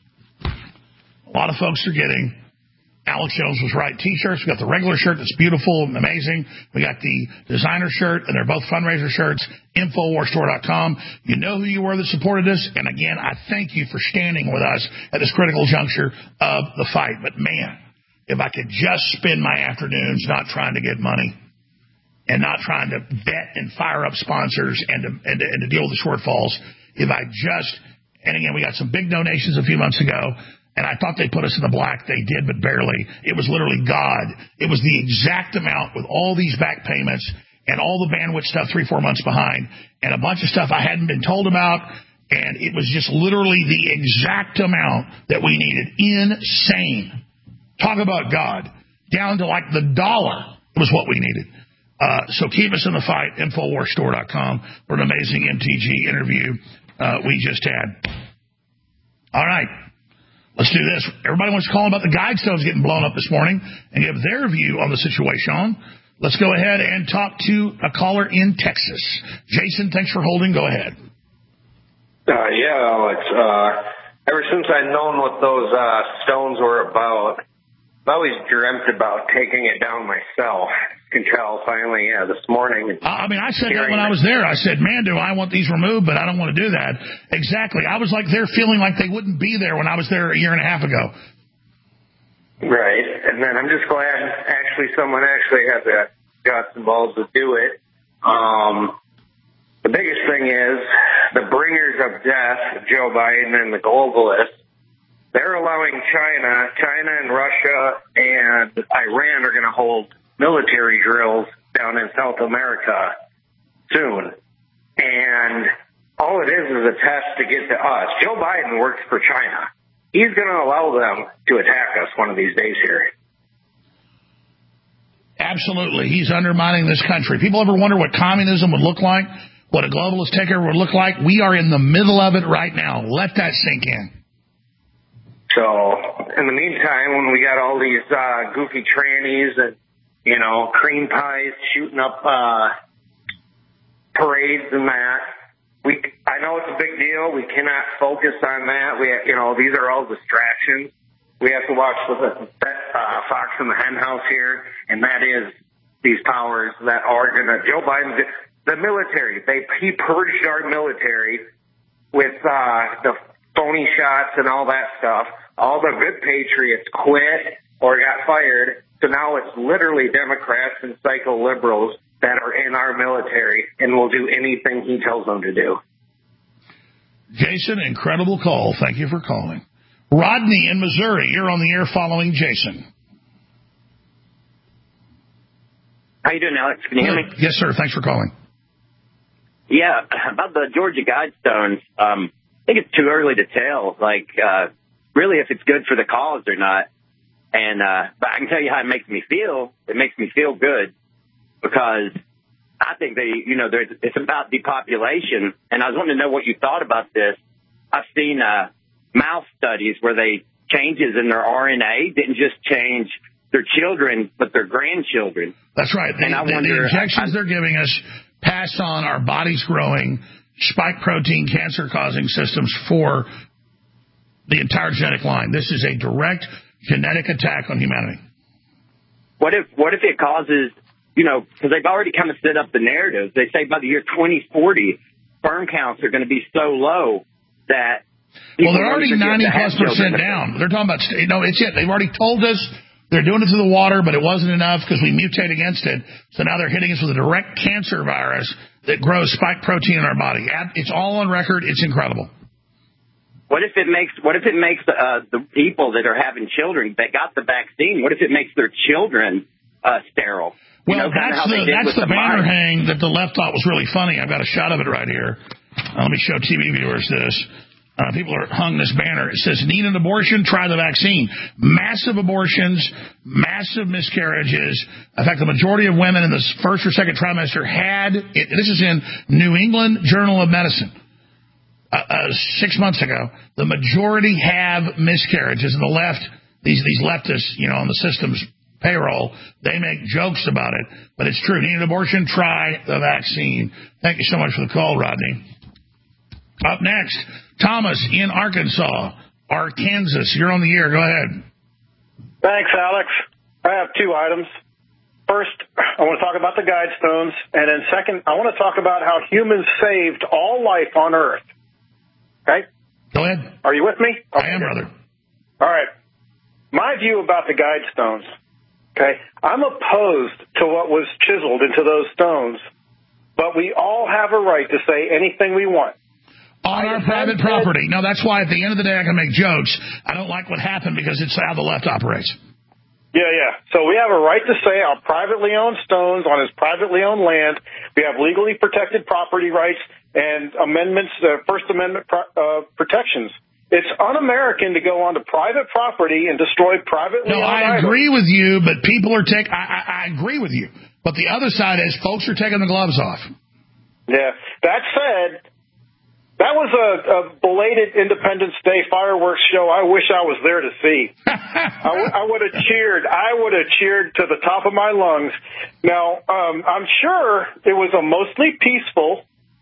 a lot of folks are getting Alex Jones Was Right t-shirts. We got the regular shirt that's beautiful and amazing. We got the designer shirt, and they're both fundraiser shirts, Infowars Store dot com. You know who you were that supported us. And, again, I thank you for standing with us at this critical juncture of the fight. But, man, if I could just spend my afternoons not trying to get money and not trying to vet and fire up sponsors and to, and to, and to deal with the shortfalls, if I just – and, again, we got some big donations a few months ago. And I thought they put us in the black. They did, but barely. It was literally God. It was the exact amount with all these back payments and all the bandwidth stuff three, four months behind and a bunch of stuff I hadn't been told about. And it was just literally the exact amount that we needed. Insane. Talk about God. Down to like the dollar was what we needed. Uh, so keep us in the fight. Infowars Store dot com for an amazing M T G interview uh, we just had. All right. Let's do this. Everybody wants to call about the Guidestones getting blown up this morning and give their view on the situation. Let's go ahead and talk to a caller in Texas. Jason, thanks for holding. Go ahead. Uh, yeah, Alex. Uh, ever since I've known what those uh, stones were about, I've always dreamt about taking it down myself. You can tell finally, yeah, this morning. I mean, I said that when I was there. I said, man, do I want these removed, but I don't want to do that. Exactly. I was like there feeling like they wouldn't be there when I was there a year and a half ago. Right. And then I'm just glad actually someone actually had the guts and balls to do it. Um, the biggest thing is the bringers of death, Joe Biden and the globalists, they're allowing China, China and Russia and Iran are going to hold military drills down in South America soon. And all it is is a test to get to us. Joe Biden works for China. He's going to allow them to attack us one of these days here. Absolutely. He's undermining this country. People ever wonder what communism would look like? What a globalist takeover would look like? We are in the middle of it right now. Let that sink in. So, in the meantime, when we got all these uh, goofy trannies and, you know, cream pies shooting up uh, parades and that, we I know it's a big deal. We cannot focus on that. We, you know, these are all distractions. We have to watch the uh, Fox in the Hen House here, and that is these powers that are going to, Joe Biden, the military, they he purged our military with uh, the phony shots and all that stuff. All the good patriots quit or got fired, so now it's literally Democrats and psycho liberals that are in our military and will do anything he tells them to do. Jason, incredible call. Thank you for calling. Rodney in Missouri, you're on the air following Jason. How you doing, Alex? Can you hear me? Yes, sir. Thanks for calling. Yeah, about the Georgia Guidestones, um, I think it's too early to tell, like, uh, really if it's good for the cause or not. And uh, but I can tell you how it makes me feel. It makes me feel good because I think they, you know, there's, it's about depopulation. And I was wanting to know what you thought about this. I've seen uh, mouse studies where they changes in their R N A didn't just change their children, but their grandchildren. That's right. The, and I the, wonder, the injections I, they're giving us pass on our body's growing spike protein cancer-causing systems for the entire genetic line. This is a direct genetic attack on humanity. What if what if it causes, you know, because they've already kind of set up the narrative. They say by the year twenty forty, sperm counts are going to be so low that well, they're already ninety plus percent down. They're talking about, you know, it's it. They've already told us they're doing it to the water, but it wasn't enough because we mutate against it. So now they're hitting us with a direct cancer virus that grows spike protein in our body. It's all on record. It's incredible. What if it makes What if it makes uh, the people that are having children that got the vaccine? What if it makes their children uh, sterile? You Well, know, kind of that's how they the did that's with the banner mice. hang that the left thought was really funny. I've got a shot of it right here. Uh, let me show T V viewers this. Uh, people are hung this banner. It says, "Need an abortion? Try the vaccine." Massive abortions, massive miscarriages. In fact, the majority of women in the first or second trimester had it. This is in New England Journal of Medicine. Uh, uh, six months ago, the majority have miscarriages. And the left, these these leftists, you know, on the system's payroll, they make jokes about it. But it's true. Need an abortion? Try the vaccine. Thank you so much for the call, Rodney. Up next, Thomas in Arkansas, Arkansas. You're on the air. Go ahead. Thanks, Alex. I have two items. First, I want to talk about the Guidestones. And then second, I want to talk about how humans saved all life on Earth. Okay? Go ahead. Are you with me? Okay. I am, brother. All right. My view about the Guidestones, okay, I'm opposed to what was chiseled into those stones, but we all have a right to say anything we want. On our private property. No, that's why at the end of the day I can make jokes. I don't like what happened because it's how the left operates. Yeah, yeah. So we have a right to say our privately owned stones on his privately owned land. We have legally protected property rights and amendments, uh, First Amendment pro- uh, protections. It's un-American to go onto private property and destroy privately no, owned I items. agree with you, but people are taking... I, I, I agree with you. But the other side is folks are taking the gloves off. Yeah. That said... That was a, a belated Independence Day fireworks show I wish I was there to see. I, w- I would have cheered. I would have cheered to the top of my lungs. Now, um, I'm sure it was a mostly peaceful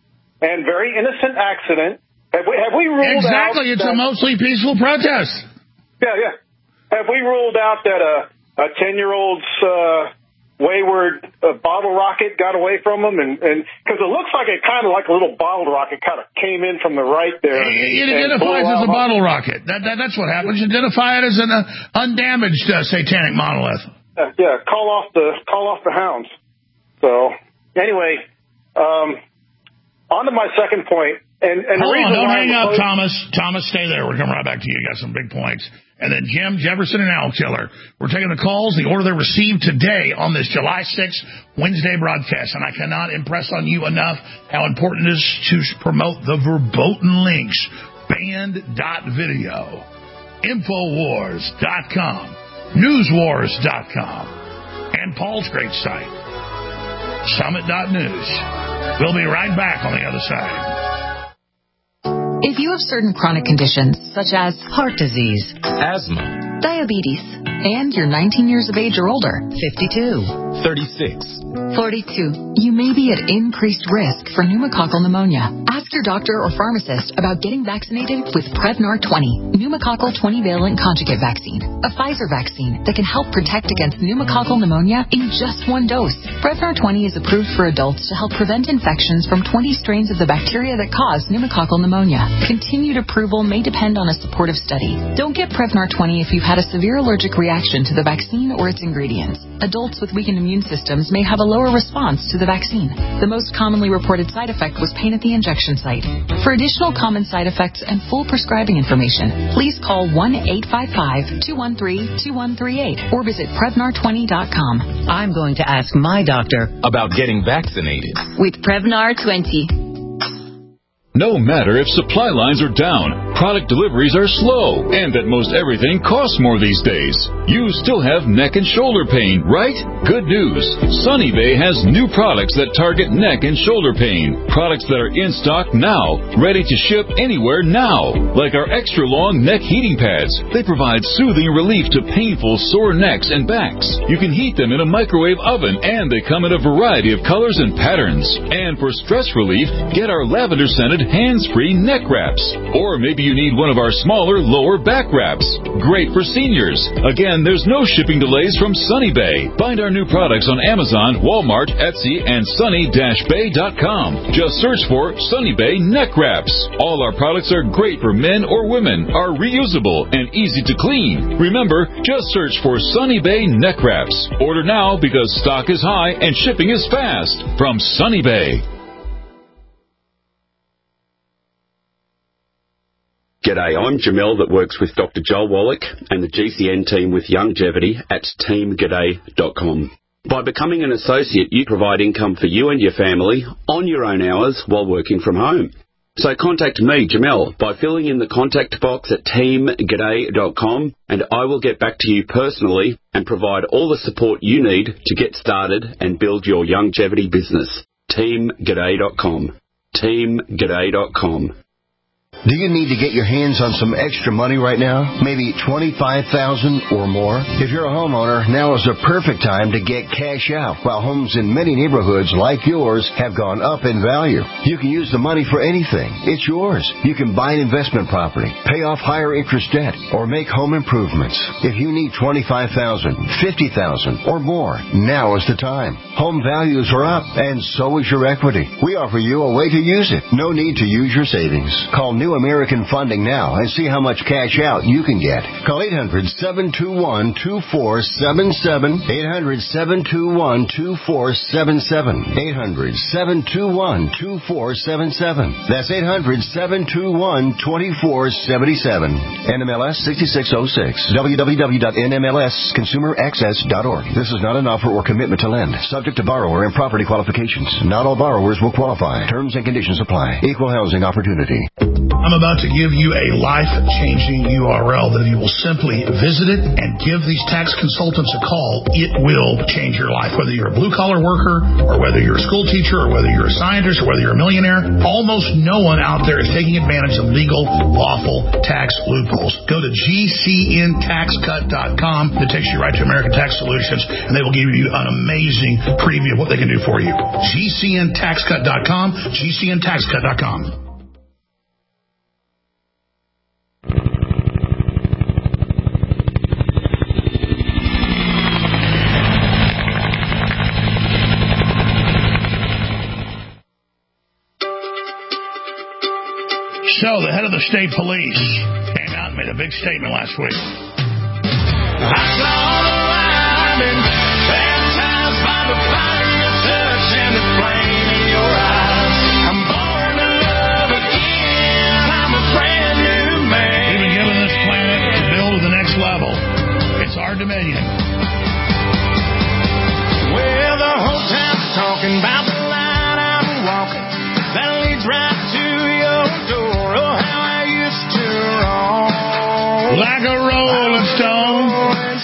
and very innocent accident. Have we, have we ruled exactly, out... Exactly, it's that, a mostly peaceful protest. Yeah, yeah. Have we ruled out that a, a ten-year-old's... Uh, wayward uh, bottle rocket got away from him, and because it looks like it kind of like a little bottle rocket kind of came in from the right there. It, it and identifies as a out. bottle rocket. That, that, that's what happens. You identify it as an uh, undamaged uh, satanic monolith. Uh, yeah, call off the call off the hounds. So anyway, um, on to my second point. And, and Hold the reason on, don't why hang I'm up, opposed- Thomas. Thomas, stay there. We're coming right back to you. You got some big points. And then Jim, Jefferson, and Al Killer. We're taking the calls, the order they're received today on this July sixth Wednesday broadcast. And I cannot impress on you enough how important it is to promote the verboten links. Band dot video, Infowars dot com, Newswars dot com, and Paul's great site, Summit dot news. We'll be right back on the other side. If you have certain chronic conditions, such as heart disease, asthma, diabetes, and you're nineteen years of age or older, fifty-two, thirty-six, forty-two, you may be at increased risk for pneumococcal pneumonia. Ask your doctor or pharmacist about getting vaccinated with Prevnar twenty, pneumococcal twenty-valent conjugate vaccine, a Pfizer vaccine that can help protect against pneumococcal pneumonia in just one dose. Prevnar twenty is approved for adults to help prevent infections from twenty strains of the bacteria that cause pneumococcal pneumonia. Continued approval may depend on a supportive study. Don't get Prevnar twenty if you've had a severe allergic reaction to the vaccine or its ingredients. Adults with weakened immune systems may have a lower response to the vaccine. The most commonly reported side effect was pain at the injection site. For additional common side effects and full prescribing information, please call one eight five five, two one three, two one three eight or visit Prevnar twenty dot com. I'm going to ask my doctor about getting vaccinated with Prevnar twenty. No matter if supply lines are down, product deliveries are slow, and that most everything costs more these days, you still have neck and shoulder pain, right? Good news. Sunny Bay has new products that target neck and shoulder pain. Products that are in stock now, ready to ship anywhere now. Like our extra long neck heating pads. They provide soothing relief to painful sore necks and backs. You can heat them in a microwave oven, and they come in a variety of colors and patterns. And for stress relief, get our lavender scented hands-free neck wraps. Or maybe you need one of our smaller lower back wraps. Great for seniors. Again, there's no shipping delays from Sunny Bay. Find our new products on Amazon, Walmart, Etsy, and sunny dash bay dot com. Just search for Sunny Bay neck wraps. All our products are great for men or women, are reusable, and easy to clean. Remember, just search for Sunny Bay neck wraps. Order now because stock is high and shipping is fast. From Sunny Bay. G'day, I'm Jamel that works with Doctor Joel Wallach and the G C N team with Longevity at team g'day dot com. By becoming an associate, you provide income for you and your family on your own hours while working from home. So contact me, Jamel, by filling in the contact box at team g'day dot com, and I will get back to you personally and provide all the support you need to get started and build your longevity business. team g'day dot com. team g'day dot com. Do you need to get your hands on some extra money right now? Maybe twenty-five thousand dollars or more? If you're a homeowner, now is the perfect time to get cash out. While homes in many neighborhoods like yours have gone up in value, you can use the money for anything. It's yours. You can buy an investment property, pay off higher interest debt, or make home improvements. If you need twenty-five thousand dollars, fifty thousand dollars, or more, now is the time. Home values are up, and so is your equity. We offer you a way to use it. No need to use your savings. Call New American Funding now and see how much cash out you can get. Call eight hundred, seven two one, two four seven seven, eight hundred, seven two one, two four seven seven, eight hundred, seven two one, two four seven seven. That's eight hundred, seven two one, two four seven seven. N M L S sixty-six oh six. w w w dot n m l s consumer access dot org. This is not an offer or commitment to lend. Subject to borrower and property qualifications. Not all borrowers will qualify. Terms and conditions apply. Equal housing opportunity. I'm about to give you a life-changing U R L that you will simply visit it and give these tax consultants a call. It will change your life. Whether you're a blue-collar worker or whether you're a school teacher or whether you're a scientist or whether you're a millionaire, almost no one out there is taking advantage of legal, lawful tax loopholes. Go to G C N tax cut dot com. It takes you right to American Tax Solutions, and they will give you an amazing preview of what they can do for you. G C N tax cut dot com, G C N tax cut dot com. So, the head of the state police came out and made a big statement last week. I saw the lightning, baptized by the fire of your touch and the flame in your eyes. I'm born to love again. I'm a brand new man. We've been given this planet to build to the next level. It's our dominion. Well, the whole town's talking about the line I'm walking that leads right to your door. Oh, how I used to roam like a rolling stone. Rolling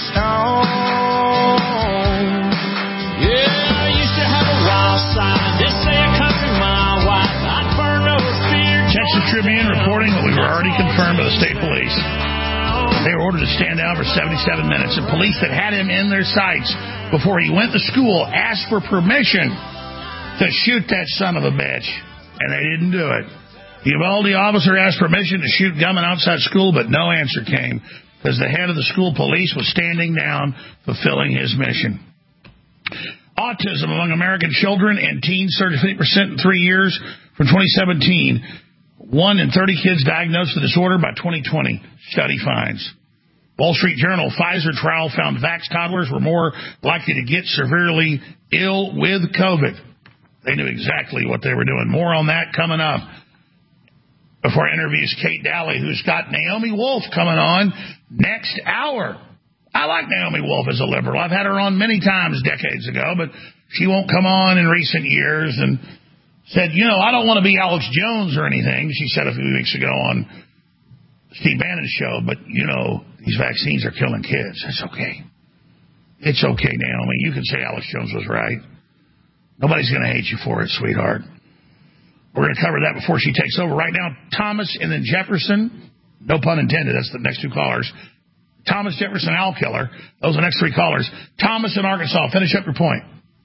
stone. Yeah, I used to have a wild side. They say a country mile wide. I'd burn over fear. Texas Tribune reporting what we've already confirmed by the state police. They were ordered to stand down for seventy-seven minutes, and police that had him in their sights before he went to school asked for permission to shoot that son of a bitch, and they didn't do it. The Uvalde officer asked permission to shoot gunmen outside school, but no answer came because the head of the school police was standing down fulfilling his mission. Autism among American children and teens surged fifty percent in three years from twenty seventeen. One in thirty kids diagnosed with the disorder by twenty twenty, study finds. Wall Street Journal, Pfizer trial found vaxxed toddlers were more likely to get severely ill with COVID. They knew exactly what they were doing. More on that coming up. Before I introduce Kate Daly, who's got Naomi Wolf coming on next hour. I like Naomi Wolf as a liberal. I've had her on many times decades ago, but she won't come on in recent years, and said, you know, I don't want to be Alex Jones or anything, she said a few weeks ago on Steve Bannon's show, but, you know, these vaccines are killing kids. It's okay. It's okay, Naomi. You can say Alex Jones was right. Nobody's going to hate you for it, sweetheart. We're going to cover that before she takes over. Right now, Thomas and then Jefferson. No pun intended. That's the next two callers. Thomas Jefferson, Al Killer. Those are the next three callers. Thomas in Arkansas. Finish up your point.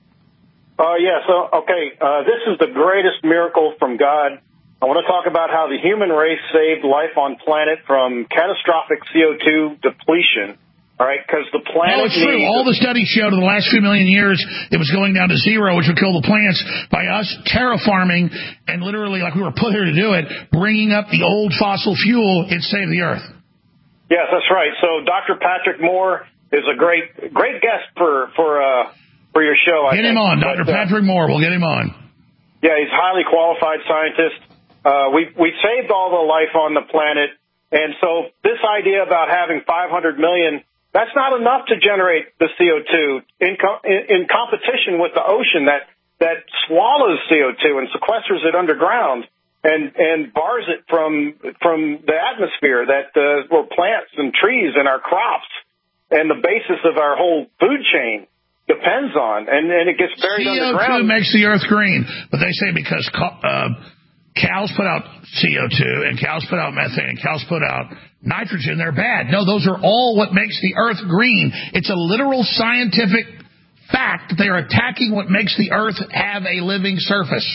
Uh, yeah, so, okay, uh, this is the greatest miracle from God. I want to talk about how the human race saved life on planet from catastrophic C O two depletion. All right, because the planet. No, it's true. All the studies showed in the last few million years it was going down to zero, which would kill the plants. By us terraforming and literally, like we were put here to do it, bringing up the old fossil fuel, it saved the Earth. Yes, that's right. So Doctor Patrick Moore is a great, great guest for for uh, for your show. I Get think. him on, Doctor But, uh, Patrick Moore. We'll get him on. Yeah, he's a highly qualified scientist. Uh, we we saved all the life on the planet, and so this idea about having five hundred million, that's not enough to generate the C O two in, co- in, in competition with the ocean that, that swallows C O two and sequesters it underground and, and bars it from from the atmosphere that uh, where plants and trees and our crops and the basis of our whole food chain depends on, and, and it gets buried underground. C O two makes the Earth green, but they say because uh, cows put out C O two and cows put out methane and cows put out nitrogen, they're bad. No, those are all what makes the Earth green. It's a literal scientific fact that they are attacking what makes the Earth have a living surface.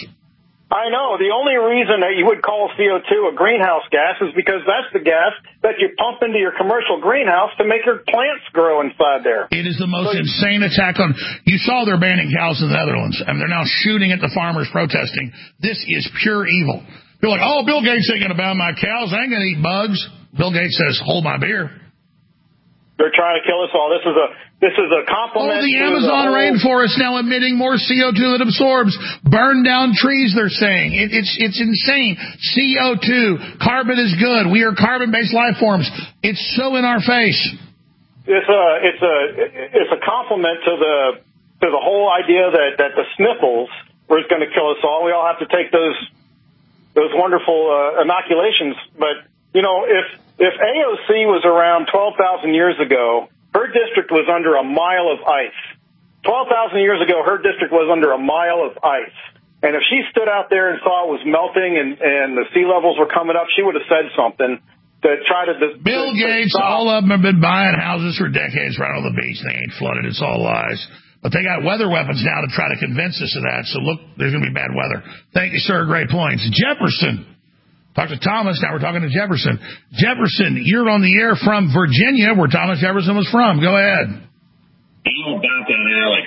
I know. The only reason that you would call C O two a greenhouse gas is because that's the gas that you pump into your commercial greenhouse to make your plants grow inside there. It is the most so, insane attack on... You saw they're banning cows in the Netherlands, and they're now shooting at the farmers protesting. This is pure evil. They're like, oh, Bill Gates ain't going to ban my cows. I ain't going to eat bugs. Bill Gates says, hold my beer. They're trying to kill us all. This is a this is a compliment. Oh, the to Amazon the whole... rainforest now emitting more C O two than absorbs. Burn down trees, they're saying. It, it's it's insane. C O two, carbon is good. We are carbon-based life forms. It's so in our face. It's a it's a it's a compliment to the to the whole idea that, that the sniffles was going to kill us all. We all have to take those those wonderful uh, inoculations, but you know if. If A O C was around twelve thousand years ago, her district was under a mile of ice. twelve thousand years ago, her district was under a mile of ice. And if she stood out there and saw it was melting and, and the sea levels were coming up, she would have said something to try to... to Bill to, Gates, to all of them have been buying houses for decades right on the beach. They ain't flooded. It's all lies. But they got weather weapons now to try to convince us of that. So, look, there's going to be bad weather. Thank you, sir. Great points. Jefferson. Talk to Thomas. Now we're talking to Jefferson. Jefferson, you're on the air from Virginia, where Thomas Jefferson was from. Go ahead. How about that, Alex?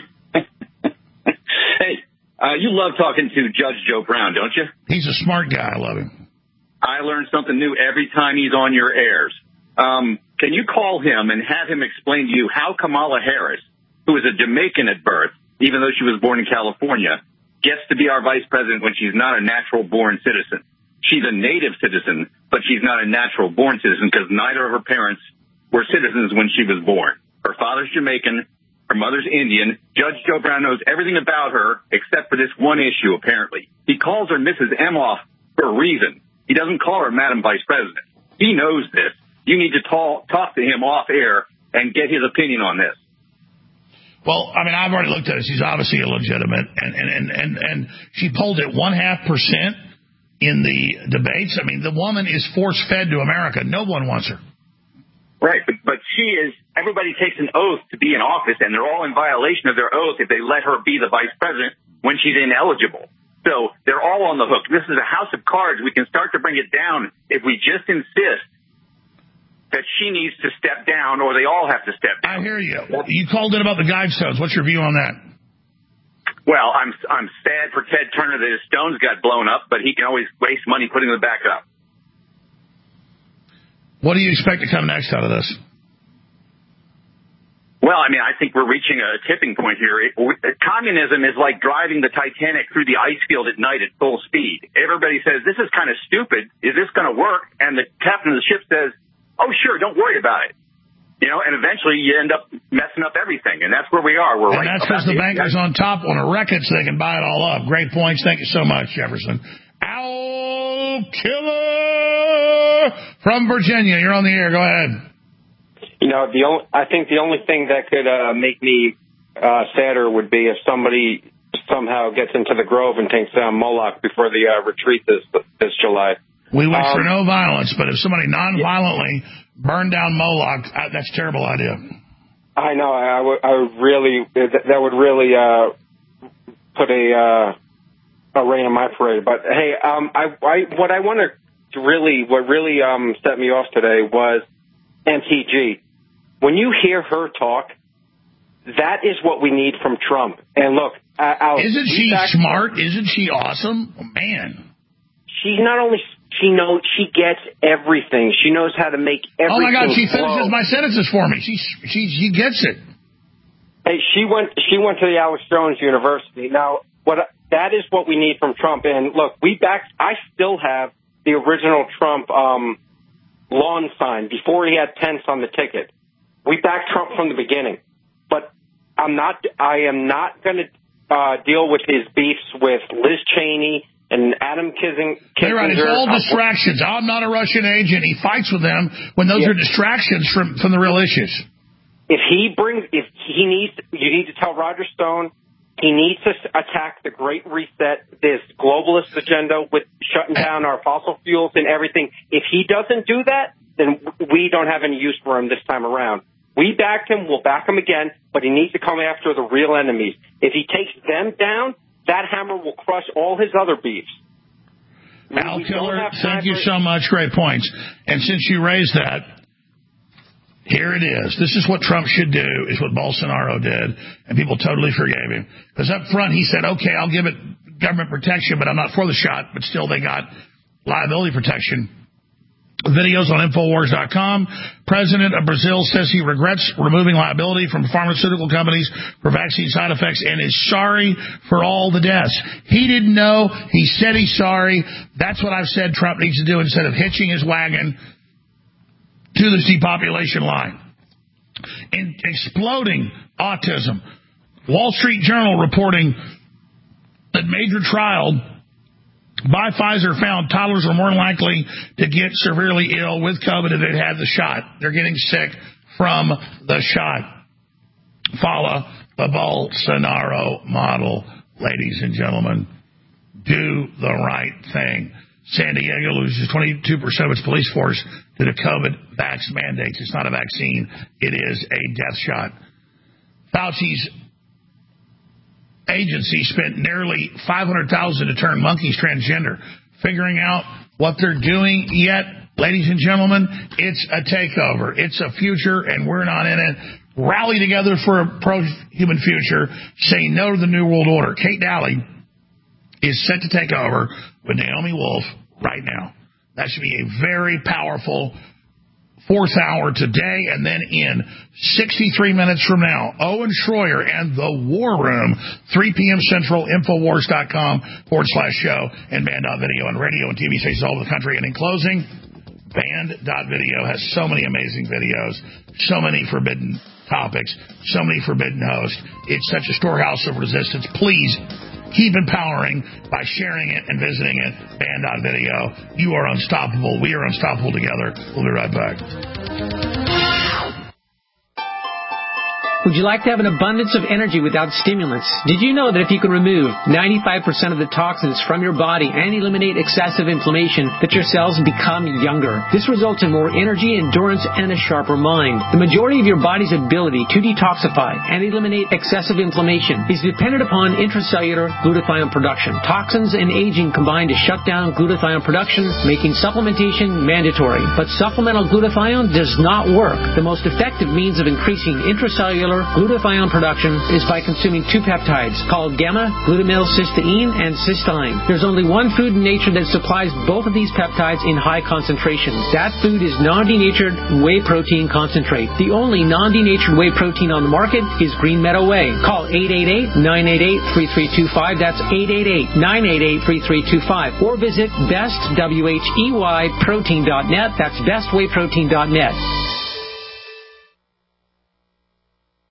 Hey, uh, you love talking to Judge Joe Brown, don't you? He's a smart guy. I love him. I learn something new every time he's on your airs. Um, can you call him and have him explain to you how Kamala Harris, who is a Jamaican at birth, even though she was born in California, gets to be our vice president when she's not a natural-born citizen? She's a native citizen, but she's not a natural-born citizen because neither of her parents were citizens when she was born. Her father's Jamaican, her mother's Indian. Judge Joe Brown knows everything about her except for this one issue, apparently. He calls her Missus Emhoff for a reason. He doesn't call her Madam Vice President. He knows this. You need to talk, talk to him off air and get his opinion on this. Well, I mean, I've already looked at it. She's obviously illegitimate, and, and, and, and, and she polled at one-half percent. In the debates. I mean, the woman is force-fed to America. No one wants her. Right, but, but she is, everybody takes an oath to be in office, and they're all in violation of their oath if they let her be the vice president when she's ineligible. So they're all on the hook. This is a house of cards. We can start to bring it down if we just insist that she needs to step down, or they all have to step down. I hear you. You called in about the Guidestones. What's your view on that? Well, I'm I'm sad for Ted Turner that his stones got blown up, but he can always waste money putting them back up. What do you expect to come next out of this? Well, I mean, I think we're reaching a tipping point here. It, communism is like driving the Titanic through the ice field at night at full speed. Everybody says, this is kind of stupid. Is this going to work? And the captain of the ship says, oh, sure, don't worry about it. You know, and eventually you end up messing up everything, and that's where we are. We're and right. that's because the bankers on top want to wreck it so they can buy it all up. Great points. Thank you so much, Jefferson. Owl Killer from Virginia. You're on the air. Go ahead. You know, the only, I think the only thing that could uh, make me uh, sadder would be if somebody somehow gets into the Grove and takes down Moloch before the uh, retreat this this July. We wish um, for no violence, but if somebody non-violently burned down Moloch, uh, that's a terrible idea. I know. I, I, would, I would really, that would really uh, put a uh, a rain on my parade. But hey, um, I, I what I want to really, what really um, set me off today was M T G. When you hear her talk, that is what we need from Trump. And look, I'll, isn't she smart? Isn't she awesome? Oh, man. She's not only, she knows, she gets everything. She knows how to make everything. Oh my God, she flow. finishes my sentences for me. She, she, she gets it. Hey, she went, she went to the Alex Jones University. Now, what, that is what we need from Trump. And look, we back, I still have the original Trump, um, lawn sign before he had tents on the ticket. We backed Trump from the beginning, but I'm not, I am not going to uh, deal with his beefs with Liz Cheney and Adam Kissing. You're right. It's all distractions. I'm not a Russian agent. He fights with them when those yeah. are distractions from, from the real issues. If he brings, if he needs, you need to tell Roger Stone, he needs to attack the Great Reset, this globalist agenda with shutting down our fossil fuels and everything. If he doesn't do that, then we don't have any use for him this time around. We backed him, we'll back him again, but he needs to come after the real enemies. If he takes them down, that hammer will crush all his other beefs. Al Killer, thank you so much. Great points. And since you raised that, here it is. This is what Trump should do, is what Bolsonaro did, and people totally forgave him. Because up front he said, okay, I'll give it government protection, but I'm not for the shot, but still they got liability protection. Videos on Infowars dot com. President of Brazil says he regrets removing liability from pharmaceutical companies for vaccine side effects and is sorry for all the deaths. He didn't know. He said he's sorry. That's what I've said Trump needs to do instead of hitching his wagon to this depopulation line. And exploding autism. Wall Street Journal reporting that major trial by Pfizer found toddlers are more likely to get severely ill with COVID if they'd had the shot. They're getting sick from the shot. Follow the Bolsonaro model, ladies and gentlemen. Do the right thing. San Diego loses twenty-two percent of its police force to the COVID vax mandates. It's not a vaccine. It is a death shot. Fauci's agency spent nearly five hundred thousand dollars to turn monkeys transgender. Figuring out what they're doing yet, ladies and gentlemen, it's a takeover. It's a future, and we're not in it. Rally together for a pro-human future. Say no to the New World Order. Kate Daly is set to take over with Naomi Wolf right now. That should be a very powerful fourth hour today, and then in sixty-three minutes from now, Owen Schroyer and the War Room, three p.m. Central, Infowars.com forward slash show, and Band.video and radio and T V stations all over the country. And in closing, Band.video has so many amazing videos, so many forbidden topics, so many forbidden hosts. It's such a storehouse of resistance. Please keep empowering by sharing it and visiting it. Band.video. You are unstoppable. We are unstoppable together. We'll be right back. Would you like to have an abundance of energy without stimulants? Did you know that if you can remove ninety-five percent of the toxins from your body and eliminate excessive inflammation, that your cells become younger? This results in more energy, endurance, and a sharper mind. The majority of your body's ability to detoxify and eliminate excessive inflammation is dependent upon intracellular glutathione production. Toxins and aging combine to shut down glutathione production, making supplementation mandatory. But supplemental glutathione does not work. The most effective means of increasing intracellular glutathione production is by consuming two peptides called gamma-glutamyl-cysteine and cysteine. There's only one food in nature that supplies both of these peptides in high concentrations. That food is non-denatured whey protein concentrate. The only non-denatured whey protein on the market is Green Meadow Whey. Call eight eight eight, nine eight eight, three three two five. That's eight eight eight, nine eight eight, three three two five. Or visit best w h e y protein dot net. That's best whey protein dot net.